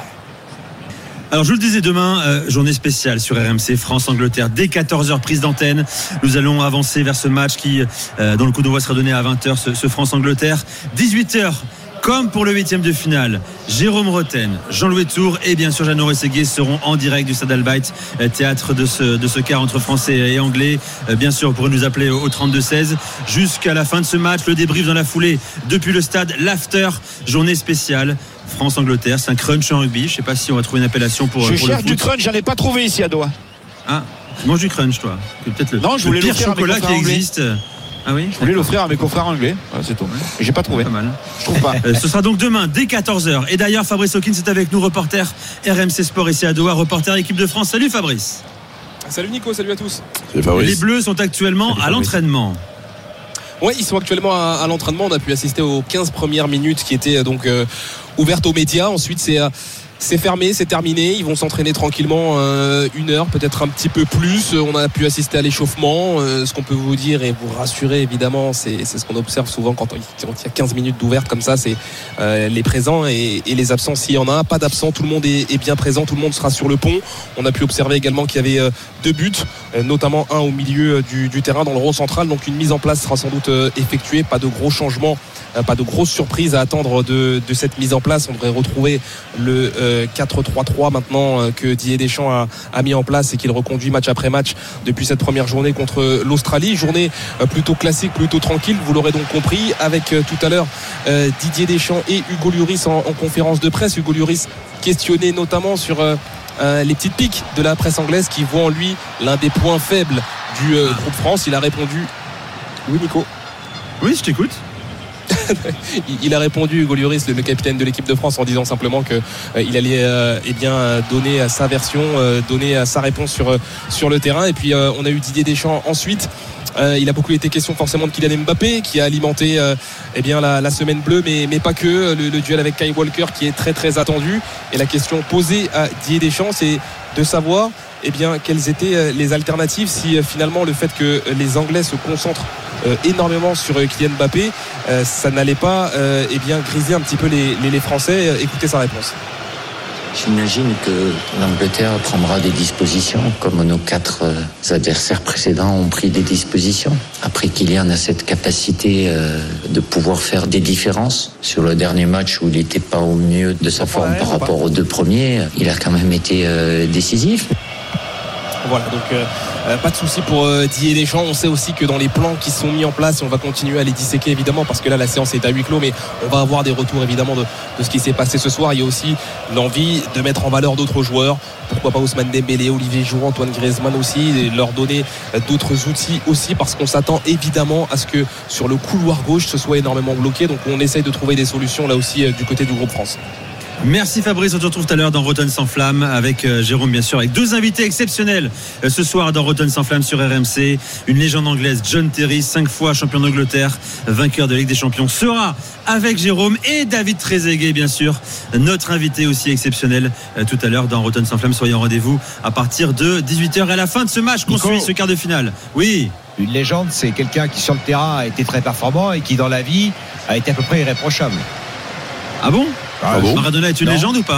Alors je vous le disais, demain, journée spéciale sur RMC, France-Angleterre, dès 14h prise d'antenne. Nous allons avancer vers ce match qui, dont le coup d'envoi sera donné à 20h, ce France-Angleterre. 18h. Comme pour le 8e de finale, Jérôme Roten, Jean-Louis Tour et bien sûr Jeannot Rességuier seront en direct du Stade Albite, théâtre de ce quart entre Français et Anglais. Bien sûr, vous pourrez nous appeler au 32-16 jusqu'à la fin de ce match. Le débrief dans la foulée depuis le stade, l'after, journée spéciale. France-Angleterre, c'est un crunch en rugby. Je ne sais pas si on va trouver une appellation pour Je cherche le foot. Du crunch, j'en ai pas trouvé ici à Doha. Ah, tu manges du crunch toi? C'est peut-être non, je voulais le pire chocolat qui existe. Ah oui, je voulais l'offrir à mes confrères anglais, c'est tout. J'ai pas trouvé. Pas mal. Je trouve pas. Ce sera donc demain dès 14h. Et d'ailleurs, Fabrice Hawkins est avec nous, reporter RMC Sport ici à Doha, reporter équipe de France. Salut Fabrice. Salut Nico, salut à tous. Les Bleus sont actuellement à l'entraînement. Oui, ils sont actuellement à l'entraînement. On a pu assister aux 15 premières minutes qui étaient donc ouvertes aux médias. Ensuite, c'est fermé, c'est terminé. Ils vont s'entraîner tranquillement 1 heure, peut-être un petit peu plus. On a pu assister à l'échauffement. Ce qu'on peut vous dire et vous rassurer, évidemment, c'est ce qu'on observe souvent quand il y a 15 minutes d'ouverte comme ça. C'est les présents et les absents. S'il y en a pas d'absents, tout le monde est bien présent. Tout le monde sera sur le pont. On a pu observer également qu'il y avait 2 buts, notamment un au milieu du terrain dans le rond central. Donc une mise en place sera sans doute effectuée. Pas de gros changements, pas de grosses surprises à attendre de cette mise en place. On devrait retrouver le 4-3-3 maintenant que Didier Deschamps a mis en place et qu'il reconduit match après match depuis cette première journée contre l'Australie. Journée plutôt classique, plutôt tranquille, vous l'aurez donc compris, avec tout à l'heure Didier Deschamps et Hugo Lloris en conférence de presse. Hugo Lloris questionné notamment sur les petites piques de la presse anglaise qui voit en lui l'un des points faibles du groupe France. Il a répondu. Oui Nico. Oui, je t'écoute. Il a répondu, Hugo Lloris, le capitaine de l'équipe de France, en disant simplement qu'il allait donner sa version, donner sa réponse sur le terrain. Et puis on a eu Didier Deschamps ensuite. Il a beaucoup été question forcément de Kylian Mbappé qui a alimenté la semaine bleue, mais pas que. Le duel avec Kyle Walker qui est très très attendu. Et la question posée à Didier Deschamps, c'est de savoir quelles étaient les alternatives si finalement le fait que les Anglais se concentrent énormément sur Kylian Mbappé, ça n'allait pas griser un petit peu les Français. Écoutez sa réponse. J'imagine que l'Angleterre prendra des dispositions, comme nos 4 adversaires précédents ont pris des dispositions. Après, Kylian a cette capacité de pouvoir faire des différences. Sur le dernier match où il n'était pas au mieux de sa forme par rapport aux 2 premiers, il a quand même été décisif. Voilà, donc pas de souci pour Didier Deschamps. On sait aussi que dans les plans qui sont mis en place, on va continuer à les disséquer évidemment, parce que là la séance est à huis clos, mais on va avoir des retours évidemment de ce qui s'est passé ce soir. Il y a aussi l'envie de mettre en valeur d'autres joueurs, pourquoi pas Ousmane Dembélé, Olivier Giroud, Antoine Griezmann aussi, et leur donner d'autres outils aussi, parce qu'on s'attend évidemment à ce que sur le couloir gauche ce soit énormément bloqué. Donc on essaye de trouver des solutions là aussi du côté du groupe France. Merci Fabrice, on se retrouve tout à l'heure dans Rotten sans flamme avec Jérôme, bien sûr, avec 2 invités exceptionnels ce soir dans Rotten sans flamme sur RMC. Une légende anglaise, John Terry, 5 fois champion d'Angleterre, vainqueur de la Ligue des Champions, sera avec Jérôme, et David Trezeguet, bien sûr, notre invité aussi exceptionnel tout à l'heure dans Rotten sans flamme. Soyez en rendez-vous à partir de 18h à la fin de ce match qu'on suit, ce quart de finale. Oui. Une légende, c'est quelqu'un qui sur le terrain a été très performant et qui dans la vie a été à peu près irréprochable. Ah bon? bon Maradona est une légende ou pas?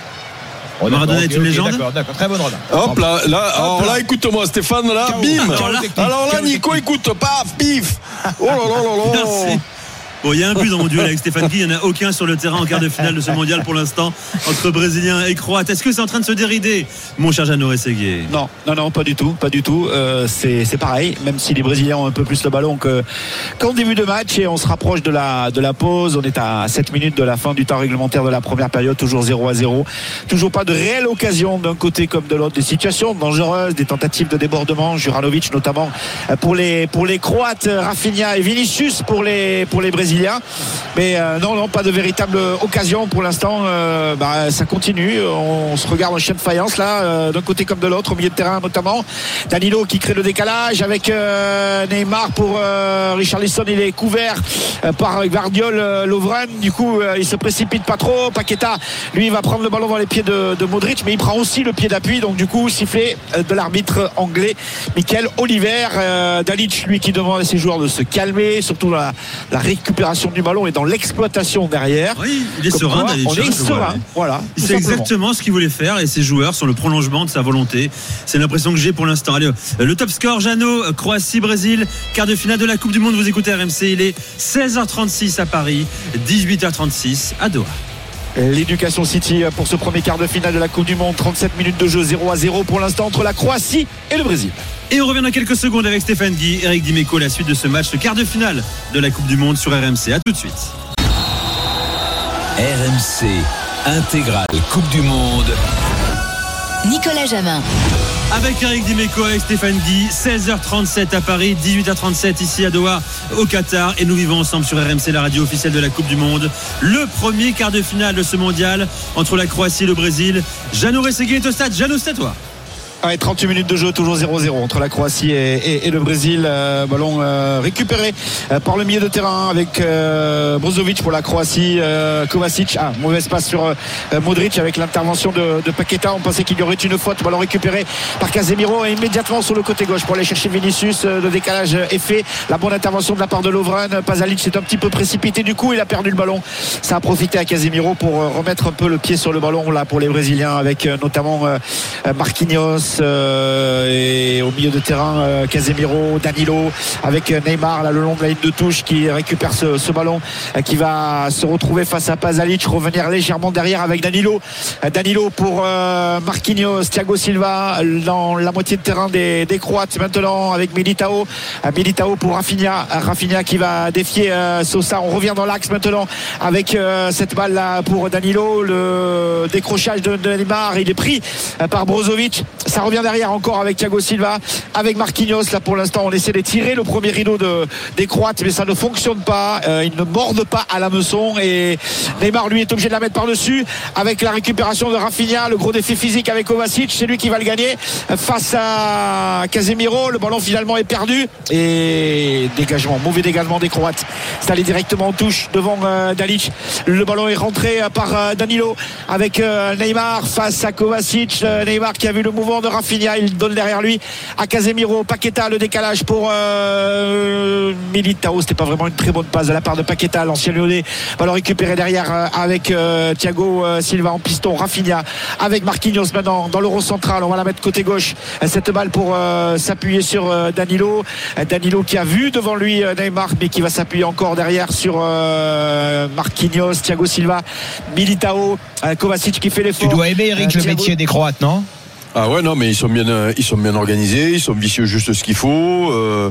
Maradona est une légende. D'accord, très bonne remarque. Hop là, alors là, écoute-moi Stéphane, là, bim. Alors là, Nico, écoute, paf, pif. Oh là là là là. Merci. Bon, il y a un but dans mon duel avec Stéphane Guy. Il n'y en a aucun sur le terrain en quart de finale de ce mondial pour l'instant entre Brésiliens et Croates. Est-ce que c'est en train de se dérider, mon cher Jeannot Rességuier? Non, pas du tout. C'est pareil, même si les Brésiliens ont un peu plus le ballon qu'en début de match, et on se rapproche de la pause. On est à 7 minutes de la fin du temps réglementaire de la première période, toujours 0-0. Toujours pas de réelle occasion d'un côté comme de l'autre. Des situations dangereuses, des tentatives de débordement, Juranovic notamment pour les Croates, Rafinha et Vinicius pour les Brésiliens. Mais non, pas de véritable occasion pour l'instant. Ça continue. On se regarde en chien de faïence là, d'un côté comme de l'autre, au milieu de terrain notamment. Danilo qui crée le décalage avec Neymar pour Richarlison. Il est couvert par Gvardiol, Lovren. Du coup, il se précipite pas trop. Paqueta, lui, va prendre le ballon dans les pieds de Modric, mais il prend aussi le pied d'appui. Donc du coup, sifflet de l'arbitre anglais Michael Oliver. Dalic, lui, qui demande à ses joueurs de se calmer, surtout la récupération du ballon et dans l'exploitation derrière. Oui, il est serein. On est serein. Voilà. C'est exactement ce qu'il voulait faire, et ses joueurs sont le prolongement de sa volonté. C'est l'impression que j'ai pour l'instant. Allez, le top score, Jeannot, Croatie-Brésil, quart de finale de la Coupe du Monde. Vous écoutez RMC, il est 16h36 à Paris, 18h36 à Doha. L'Éducation City pour ce premier quart de finale de la Coupe du Monde. 37 minutes de jeu, 0-0 pour l'instant entre la Croatie et le Brésil. Et on revient dans quelques secondes avec Stéphane Guy, Eric Dimeco, la suite de ce match, le quart de finale de la Coupe du Monde sur RMC. À tout de suite. RMC intégrale Coupe du Monde. Nicolas Jamin. Avec Eric Dimeco, avec Stéphane Guy, 16h37 à Paris, 18h37 ici à Doha, au Qatar. Et nous vivons ensemble sur RMC, la radio officielle de la Coupe du Monde. Le premier quart de finale de ce mondial entre la Croatie et le Brésil. Jeannot Rességuier est au stade. Jeannot, c'est à toi. 38 minutes de jeu, toujours 0-0 entre la Croatie et le Brésil. Ballon récupéré par le milieu de terrain avec Brozovic pour la Croatie, Kovacic. Mauvaise passe sur Modric avec l'intervention de Paqueta. On pensait qu'il y aurait une faute. Ballon récupéré par Casemiro et immédiatement sur le côté gauche pour aller chercher Vinicius. Le décalage est fait. La bonne intervention de la part de Lovren. Pasalic s'est un petit peu précipité, du coup il a perdu le ballon. Ça a profité à Casemiro pour remettre un peu le pied sur le ballon là pour les Brésiliens, avec notamment Marquinhos. Et au milieu de terrain, Casemiro, Danilo avec Neymar là, le long de la ligne de touche, qui récupère ce ballon, qui va se retrouver face à Pasalic, revenir légèrement derrière avec Danilo pour Marquinhos, Thiago Silva dans la moitié de terrain des Croates maintenant avec Militao pour Rafinha qui va défier Sosa. On revient dans l'axe maintenant avec cette balle là pour Danilo, le décrochage de Neymar, il est pris par Brozovic. Ça revient derrière encore avec Thiago Silva, avec Marquinhos. Là pour l'instant on essaie de tirer le premier rideau des Croates, mais ça ne fonctionne pas. Ils ne mordent pas à l'hameçon, et Neymar lui est obligé de la mettre par dessus avec la récupération de Rafinha. Le gros défi physique avec Kovacic, c'est lui qui va le gagner face à Casemiro. Le ballon finalement est perdu, et mauvais dégagement des Croates. C'est allé directement en touche devant Dalic. Le ballon est rentré par Danilo avec Neymar face à Kovacic. Neymar qui a vu le mouvement de Rafinha, il donne derrière lui à Casemiro. Paqueta, le décalage pour Militao. C'était pas vraiment une très bonne passe de la part de Paqueta, l'ancien Lyonnais. Va le récupérer derrière avec Thiago Silva en piston. Rafinha avec Marquinhos maintenant dans l'euro central. On va la mettre côté gauche, cette balle pour s'appuyer sur Danilo qui a vu devant lui Neymar, mais qui va s'appuyer encore derrière sur Marquinhos, Thiago Silva, Militao, Kovacic qui fait l'effort. Tu dois aimer, Eric, le métier des Croates, non? Ah ouais, non, mais ils sont bien organisés, ils sont vicieux juste ce qu'il faut.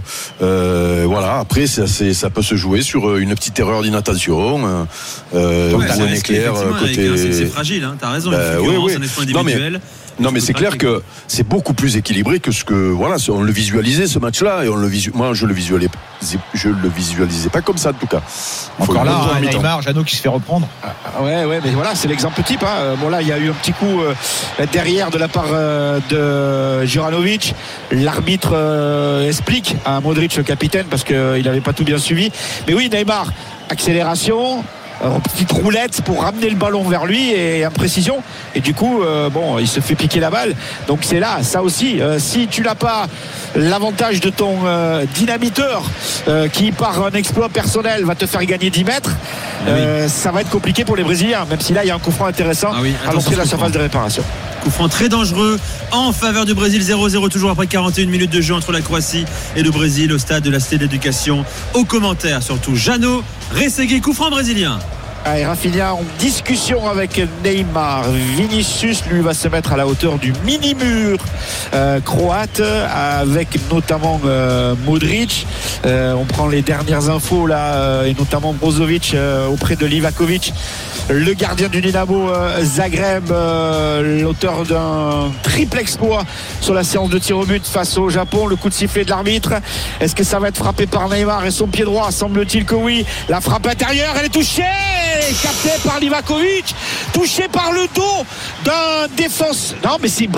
Voilà. Après, ça peut se jouer sur une petite erreur d'inattention, un éclair côté. C'est fragile, hein, t'as raison. Oui. Un espoir individuel. Non, mais c'est clair que c'est beaucoup plus équilibré que ce que voilà, on le visualisait ce match-là et moi je le visualisais pas comme ça en tout cas. Encore là, Neymar, Jeannot qui se fait reprendre. Ouais, mais voilà, c'est l'exemple type. Hein. Bon là, il y a eu un petit coup derrière de la part de Juranovic. L'arbitre explique à Modric, le capitaine, parce qu'il n'avait pas tout bien suivi. Mais oui, Neymar, accélération. Petite roulette pour ramener le ballon vers lui et imprécision, et du coup il se fait piquer la balle. Donc c'est là, ça aussi, si tu n'as pas l'avantage de ton dynamiteur qui par un exploit personnel va te faire gagner 10 mètres, ça va être compliqué pour les Brésiliens, même si là il y a un coup franc intéressant à l'entrée de la surface de réparation. Coup franc très dangereux en faveur du Brésil. 0-0 toujours après 41 minutes de jeu entre la Croatie et le Brésil au stade de la Cité de l'Éducation. Aux commentaires surtout Jeannot Rességuier, coup franc brésilien. Allez, Rafinha en discussion avec Neymar. Vinicius lui va se mettre à la hauteur du mini-mur croate, avec notamment Modric. On prend les dernières infos là, et notamment Brozovic auprès de Livakovic, le gardien du Dynamo Zagreb, l'auteur d'un triple exploit sur la séance de tir au but face au Japon. Le coup de sifflet de l'arbitre, est-ce que ça va être frappé par Neymar et son pied droit? Semble-t-il que oui. La frappe intérieure, elle est touchée, capté par Livakovic, touché par le dos d'un défense. Non, mais c'est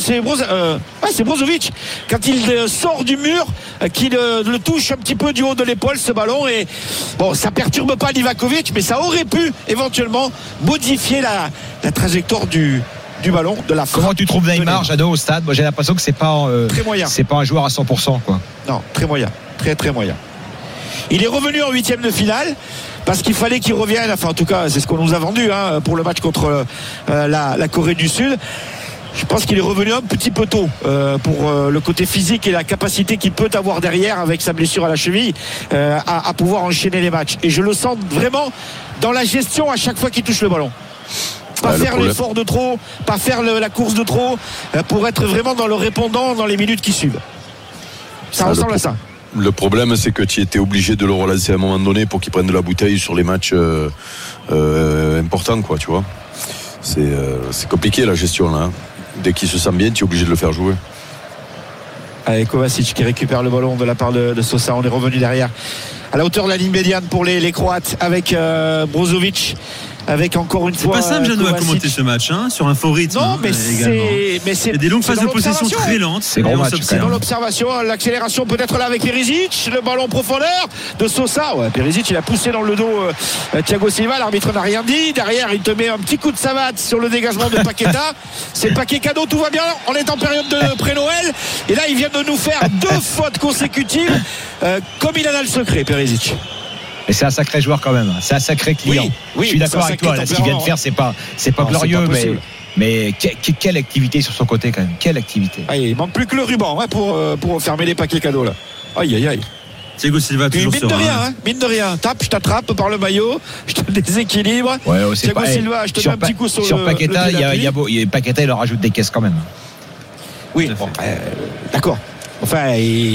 Brozovic quand il sort du mur, qu'il le touche un petit peu du haut de l'épaule, ce ballon. Et bon, ça perturbe pas Livakovic, mais ça aurait pu éventuellement modifier la trajectoire du ballon, de la frappe. Comment tu trouves Neymar, Jeannot, au stade? Moi, j'ai l'impression que c'est pas très moyen. C'est pas un joueur à 100%, quoi. Non, très moyen, très moyen. Il est revenu en 8e de finale parce qu'il fallait qu'il revienne. Enfin, en tout cas, c'est ce qu'on nous a vendu pour le match contre la Corée du Sud. Je pense qu'il est revenu un petit peu tôt pour le côté physique et la capacité qu'il peut avoir derrière avec sa blessure à la cheville à pouvoir enchaîner les matchs. Et je le sens vraiment dans la gestion à chaque fois qu'il touche le ballon. Pas faire l'effort de trop, pas faire la course de trop, pour être vraiment dans le répondant dans les minutes qui suivent. Ça ressemble à ça. Le problème, c'est que tu étais obligé de le relancer à un moment donné pour qu'il prenne de la bouteille sur les matchs importants, quoi, tu vois. C'est compliqué la gestion là. Dès qu'il se sent bien, tu es obligé de le faire jouer. Allez, Kovacic qui récupère le ballon de la part de Sosa. On est revenu derrière à la hauteur de la ligne médiane pour les Croates avec Brozovic. Avec encore une fois. C'est pas simple, Jeannot, à commenter ce match, sur un faux rythme. Non, mais c'est. Il y a des longues phases de possession très lentes. C'est gros match. C'est dans l'observation, l'accélération peut-être là avec Perisic, le ballon en profondeur de Sosa. Ouais, Perisic, il a poussé dans le dos Thiago Silva. L'arbitre n'a rien dit. Derrière, il te met un petit coup de savate sur le dégagement de Paqueta. C'est le paquet cadeau, tout va bien. On est en période de pré-Noël. Et là, il vient de nous faire 2 fautes consécutives. Comme il en a le secret, Perisic. Et c'est un sacré joueur quand même. C'est un sacré client. Oui, je suis d'accord avec toi. Là, ce qu'il vient de faire, c'est pas glorieux, mais quelle activité sur son côté quand même. Quelle activité. Il manque plus que le ruban pour fermer les paquets cadeaux là. Aïe. Thiago Silva toujours mine de rien. Tape, je t'attrape par le maillot, je te déséquilibre. Ouais, Thiago Silva, je te mets un petit coup sur Paqueta. Paqueta, il leur rajoute des caisses quand même. Oui, bon, d'accord. Enfin,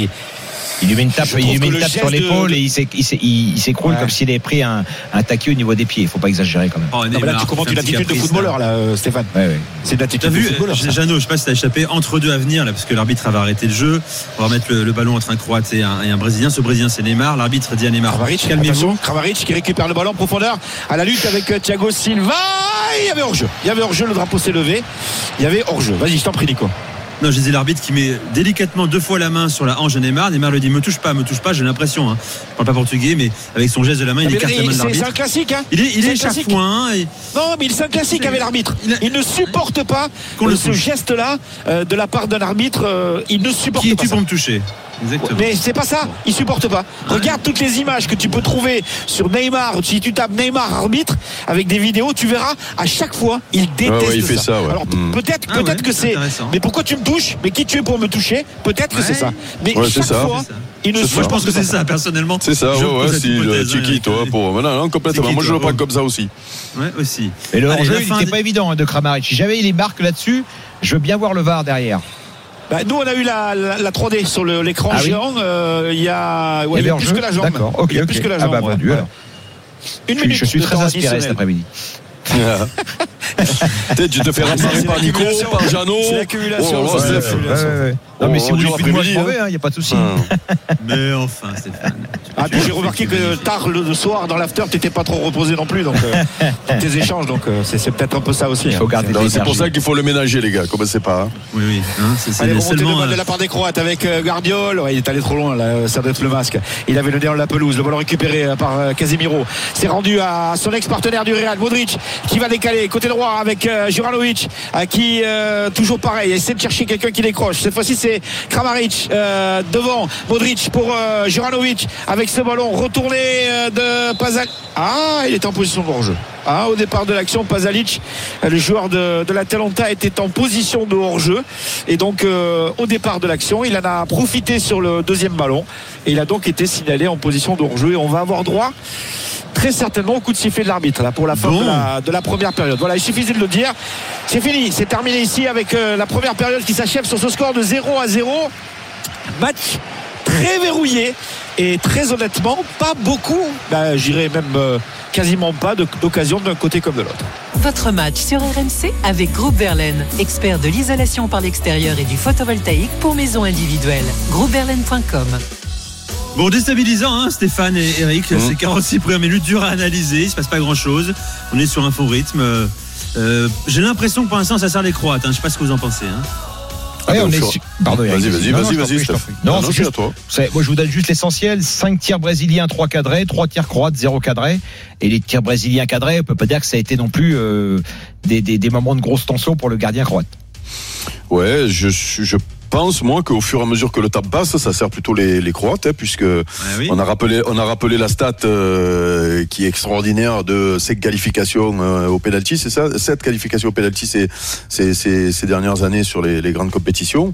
il lui met une tape sur l'épaule et il s'écroule comme s'il avait pris un taquet au niveau des pieds. Il ne faut pas exagérer quand même. Non, mais là, tu commentes une attitude de footballeur, là, Stéphane. Ouais. C'est une attitude de footballeur. Jeannot, je ne sais pas si tu as échappé entre deux à venir, là, parce que l'arbitre avait arrêté le jeu. On va remettre le ballon entre un Croate et un Brésilien. Ce Brésilien, c'est Neymar. L'arbitre dit à Neymar, calmez-vous. Kramaric qui récupère le ballon en profondeur à la lutte avec Thiago Silva. Il y avait hors-jeu. Le drapeau s'est levé. Il y avait hors-jeu. Vas-y, je t'en prie, Nico. Non, je disais l'arbitre qui met délicatement 2 fois la main sur la hanche de Neymar. Neymar lui dit me touche pas, j'ai l'impression. Je parle pas portugais, mais avec son geste de la main, il écarte la main de l'arbitre. C'est un classique. Il est chafouin. Non, mais c'est un classique avec l'arbitre. Il ne supporte pas ce geste-là de la part d'un arbitre. Il ne supporte pas. Qui es-tu pour me toucher? Exactement. Mais c'est pas ça, il supporte pas. Regarde toutes les images que tu peux trouver sur Neymar. Si tu tapes Neymar arbitre avec des vidéos, tu verras à chaque fois il déteste il fait ça. Alors peut-être que c'est. Mais pourquoi tu me touches? Mais qui tu es pour me toucher? Peut-être que c'est ça. Mais chaque fois Moi, je pense que c'est ça, personnellement. C'est ça, tu quittes, toi, pour. Non, complètement. Moi, je le prends comme ça aussi. Ouais, aussi. Et le hors-jeu, il n'était pas évident de Kramaric. Si jamais il y marque là-dessus, je veux bien voir le VAR derrière. Nous, on a eu la 3D sur l'écran géant. Il y a plus que la jambe. D'accord, ok. Il y a plus que la jambe. Je suis très inspiré cet après-midi. Peut-être tu te fais rattraper par Nico, par Jeannot. C'est l'accumulation. Non, mais si vous voulez plus de moi, je m'en vais, il n'y a pas de souci. Mais enfin, Stéphane. Puis j'ai remarqué que tard le soir, dans l'after, tu n'étais pas trop reposé non plus. Donc, tes échanges, donc c'est peut-être un peu ça aussi. Il faut garder c'est pour ça qu'il faut le ménager, les gars. Commencez pas. Oui. Allez, remontée de balle de la part des Croates avec Guardiol. Il est allé trop loin, là, ça doit être le masque. Il avait le nez dans la pelouse. Le ballon récupéré par Casemiro. C'est rendu à son ex-partenaire du Real, Modric, qui va décaler côté droit avec Juranovic, qui toujours pareil, essaie de chercher quelqu'un qui décroche. Cette fois-ci, c'est Kramaric devant Modric pour Juranovic avec ce ballon retourné de Pasalic. Il était en position de hors-jeu. Au départ de l'action, Pasalic, le joueur de l'Atalanta, était en position de hors-jeu. Et donc, au départ de l'action, il en a profité sur le deuxième ballon. Et il a donc été signalé en position de hors-jeu. Et on va avoir droit très certainement au coup de sifflet de l'arbitre là, pour la fin de la première période. Voilà, il suffisait de le dire. C'est fini, c'est terminé ici avec la première période qui s'achève sur ce score de 0-0. Match très verrouillé et très honnêtement pas beaucoup, j'irais même quasiment pas d'occasion d'un côté comme de l'autre. Votre match sur RMC avec Groupe Verlaine, expert de l'isolation par l'extérieur et du photovoltaïque pour maisons individuelles. Groupeverlaine.com. Bon, déstabilisant, Stéphane et Eric. Ces 46 premières minutes dures à analyser. Il ne se passe pas grand-chose. On est sur un faux rythme. J'ai l'impression que pour l'instant, ça sert les Croates. Je ne sais pas ce que vous en pensez. Pardon, Eric. Vas-y, Steph. Non, c'est à toi. Moi, je vous donne juste l'essentiel. 5 tirs brésiliens, 3 cadrés, 3 tirs croates, 0 cadré. Et les tirs brésiliens cadrés, on ne peut pas dire que ça a été non plus des moments de grosse tension pour le gardien croate. Ouais, je pense moi qu'au fur et à mesure que le temps passe, ça sert plutôt les Croates, puisque on a rappelé la stat qui est extraordinaire de 7 qualifications au penalty, c'est ça, 7 qualifications au penalty ces dernières années sur les grandes compétitions.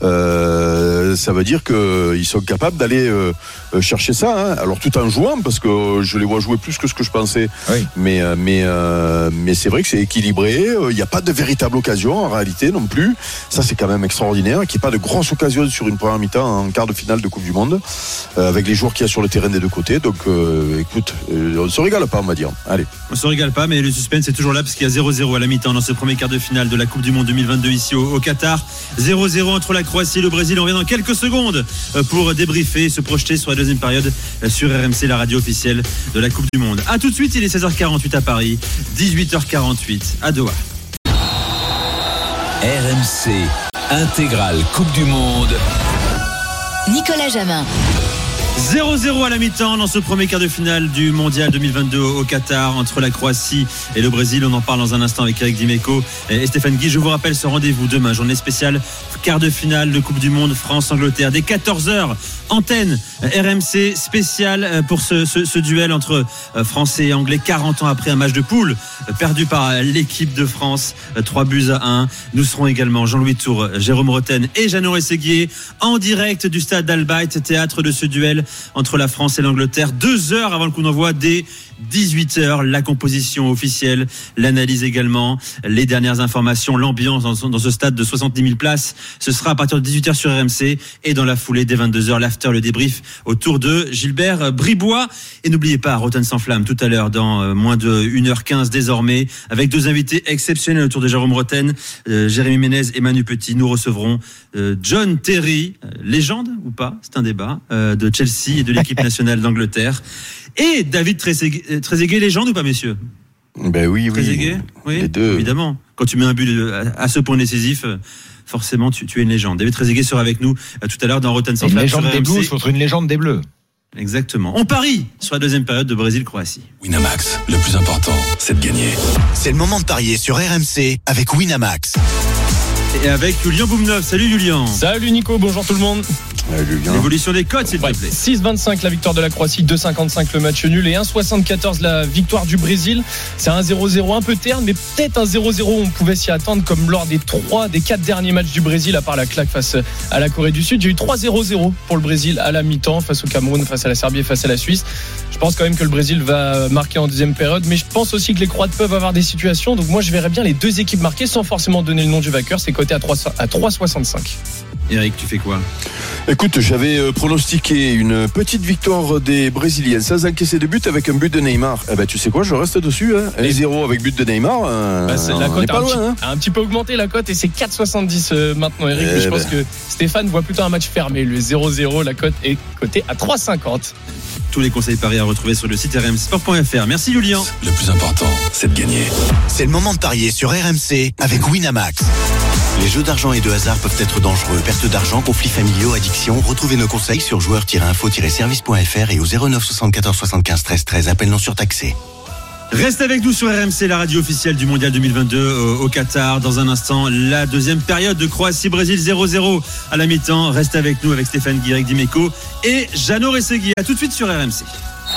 Ça veut dire qu'ils sont capables d'aller chercher ça, alors tout en jouant, parce que je les vois jouer plus que ce que je pensais. Mais c'est vrai que c'est équilibré. Il n'y a pas de véritable occasion en réalité non plus. Ça, c'est quand même extraordinaire. Qu'il n'y ait pas de grosses occasions sur une première mi-temps en quart de finale de Coupe du Monde, avec les joueurs qu'il y a sur le terrain des deux côtés. Donc, écoute, on ne se régale pas, on va dire. Allez. On ne se régale pas, mais le suspense est toujours là, parce qu'il y a 0-0 à la mi-temps dans ce premier quart de finale de la Coupe du Monde 2022 ici au Qatar. 0-0 entre la Croatie et le Brésil. On revient dans quelques secondes pour débriefer et se projeter sur la deuxième période sur RMC, la radio officielle de la Coupe du Monde. A tout de suite, il est 16h48 à Paris, 18h48 à Doha. RMC intégrale Coupe du Monde. Nicolas Jamin. 0-0 à la mi-temps dans ce premier quart de finale du Mondial 2022 au Qatar entre la Croatie et le Brésil. On en parle dans un instant avec Eric Dimeco et Stéphane Guy. Je vous rappelle ce rendez-vous demain, journée spéciale, quart de finale de Coupe du Monde France-Angleterre. Dès 14h, antenne RMC spéciale pour ce duel entre Français et Anglais 40 ans après un match de poule perdu par l'équipe de France 3-1. Nous serons également Jean-Louis Tour, Jérôme Roten et Jeannot Rességuier en direct du stade d'Al Bayt, théâtre de ce duel entre la France et l'Angleterre. 2 heures avant le coup d'envoi, dès 18h, la composition officielle, l'analyse également, les dernières informations, l'ambiance dans ce stade de 70 000 places. Ce sera à partir de 18h sur RMC et dans la foulée dès 22h, l'after, le débrief autour de Gilbert Bribois. Et n'oubliez pas, Rotten sans flamme tout à l'heure dans moins de 1h15 désormais, avec 2 invités exceptionnels autour de Jérôme Roten, Jérémy Ménez et Manu Petit. Nous recevrons John Terry, légende ou pas, c'est un débat, de Chelsea et de l'équipe nationale d'Angleterre. Et David Trezeguet, légende ou pas, messieurs? Ben oui. Trezeguet, oui, les deux. Évidemment. Quand tu mets un but à ce point décisif, forcément, tu es une légende. David Trezeguet sera avec nous tout à l'heure dans Rotten sans flamme. Une légende des Blues contre une légende des Bleus. Exactement. On parie sur la deuxième période de Brésil-Croatie. Winamax, le plus important, c'est de gagner. C'est le moment de parier sur RMC avec Winamax. Et avec Julien Boumnov. Salut Julien. Salut Nico, bonjour tout le monde. L'évolution des cotes, s'il te plaît. 6,25 la victoire de la Croatie, 2,55 le match nul et 1,74 la victoire du Brésil. C'est un 0-0 un peu terne, mais peut-être un 0-0 on pouvait s'y attendre, comme lors des 4 derniers matchs du Brésil, à part la claque face à la Corée du Sud. Il y a eu 3-0-0 pour le Brésil à la mi-temps, face au Cameroun, face à la Serbie et face à la Suisse. Je pense quand même que le Brésil va marquer en deuxième période, mais je pense aussi que les Croates peuvent avoir des situations. Donc moi je verrais bien les deux équipes marquer sans forcément donner le nom du vainqueur. C'est coté à 3,65. Eric, tu fais quoi? Écoute, j'avais pronostiqué une petite victoire des Brésiliens sans encaisser de but avec un but de Neymar. Eh ben, tu sais quoi, je reste dessus. 1-0 avec but de Neymar. La cote a un petit peu augmenté la cote et c'est 4,70 maintenant, Eric. Mais je pense que Stéphane voit plutôt un match fermé. Le 0-0, la cote est cotée à 3,50. Tous les conseils paris à retrouver sur le site rmsport.fr. Merci Julien. Le plus important, c'est de gagner. C'est le moment de parier sur RMC avec Winamax. Les jeux d'argent et de hasard peuvent être dangereux. Perte d'argent, conflits familiaux, addiction. Retrouvez nos conseils sur joueurs-info-service.fr et au 09 74 75 13 13. Appel non surtaxé. Reste avec nous sur RMC, la radio officielle du Mondial 2022 au Qatar. Dans un instant, la deuxième période de Croatie-Brésil 0-0 à la mi-temps. Reste avec nous avec Stéphane Guirec-Dimeco et Jeannot Rességui. À tout de suite sur RMC.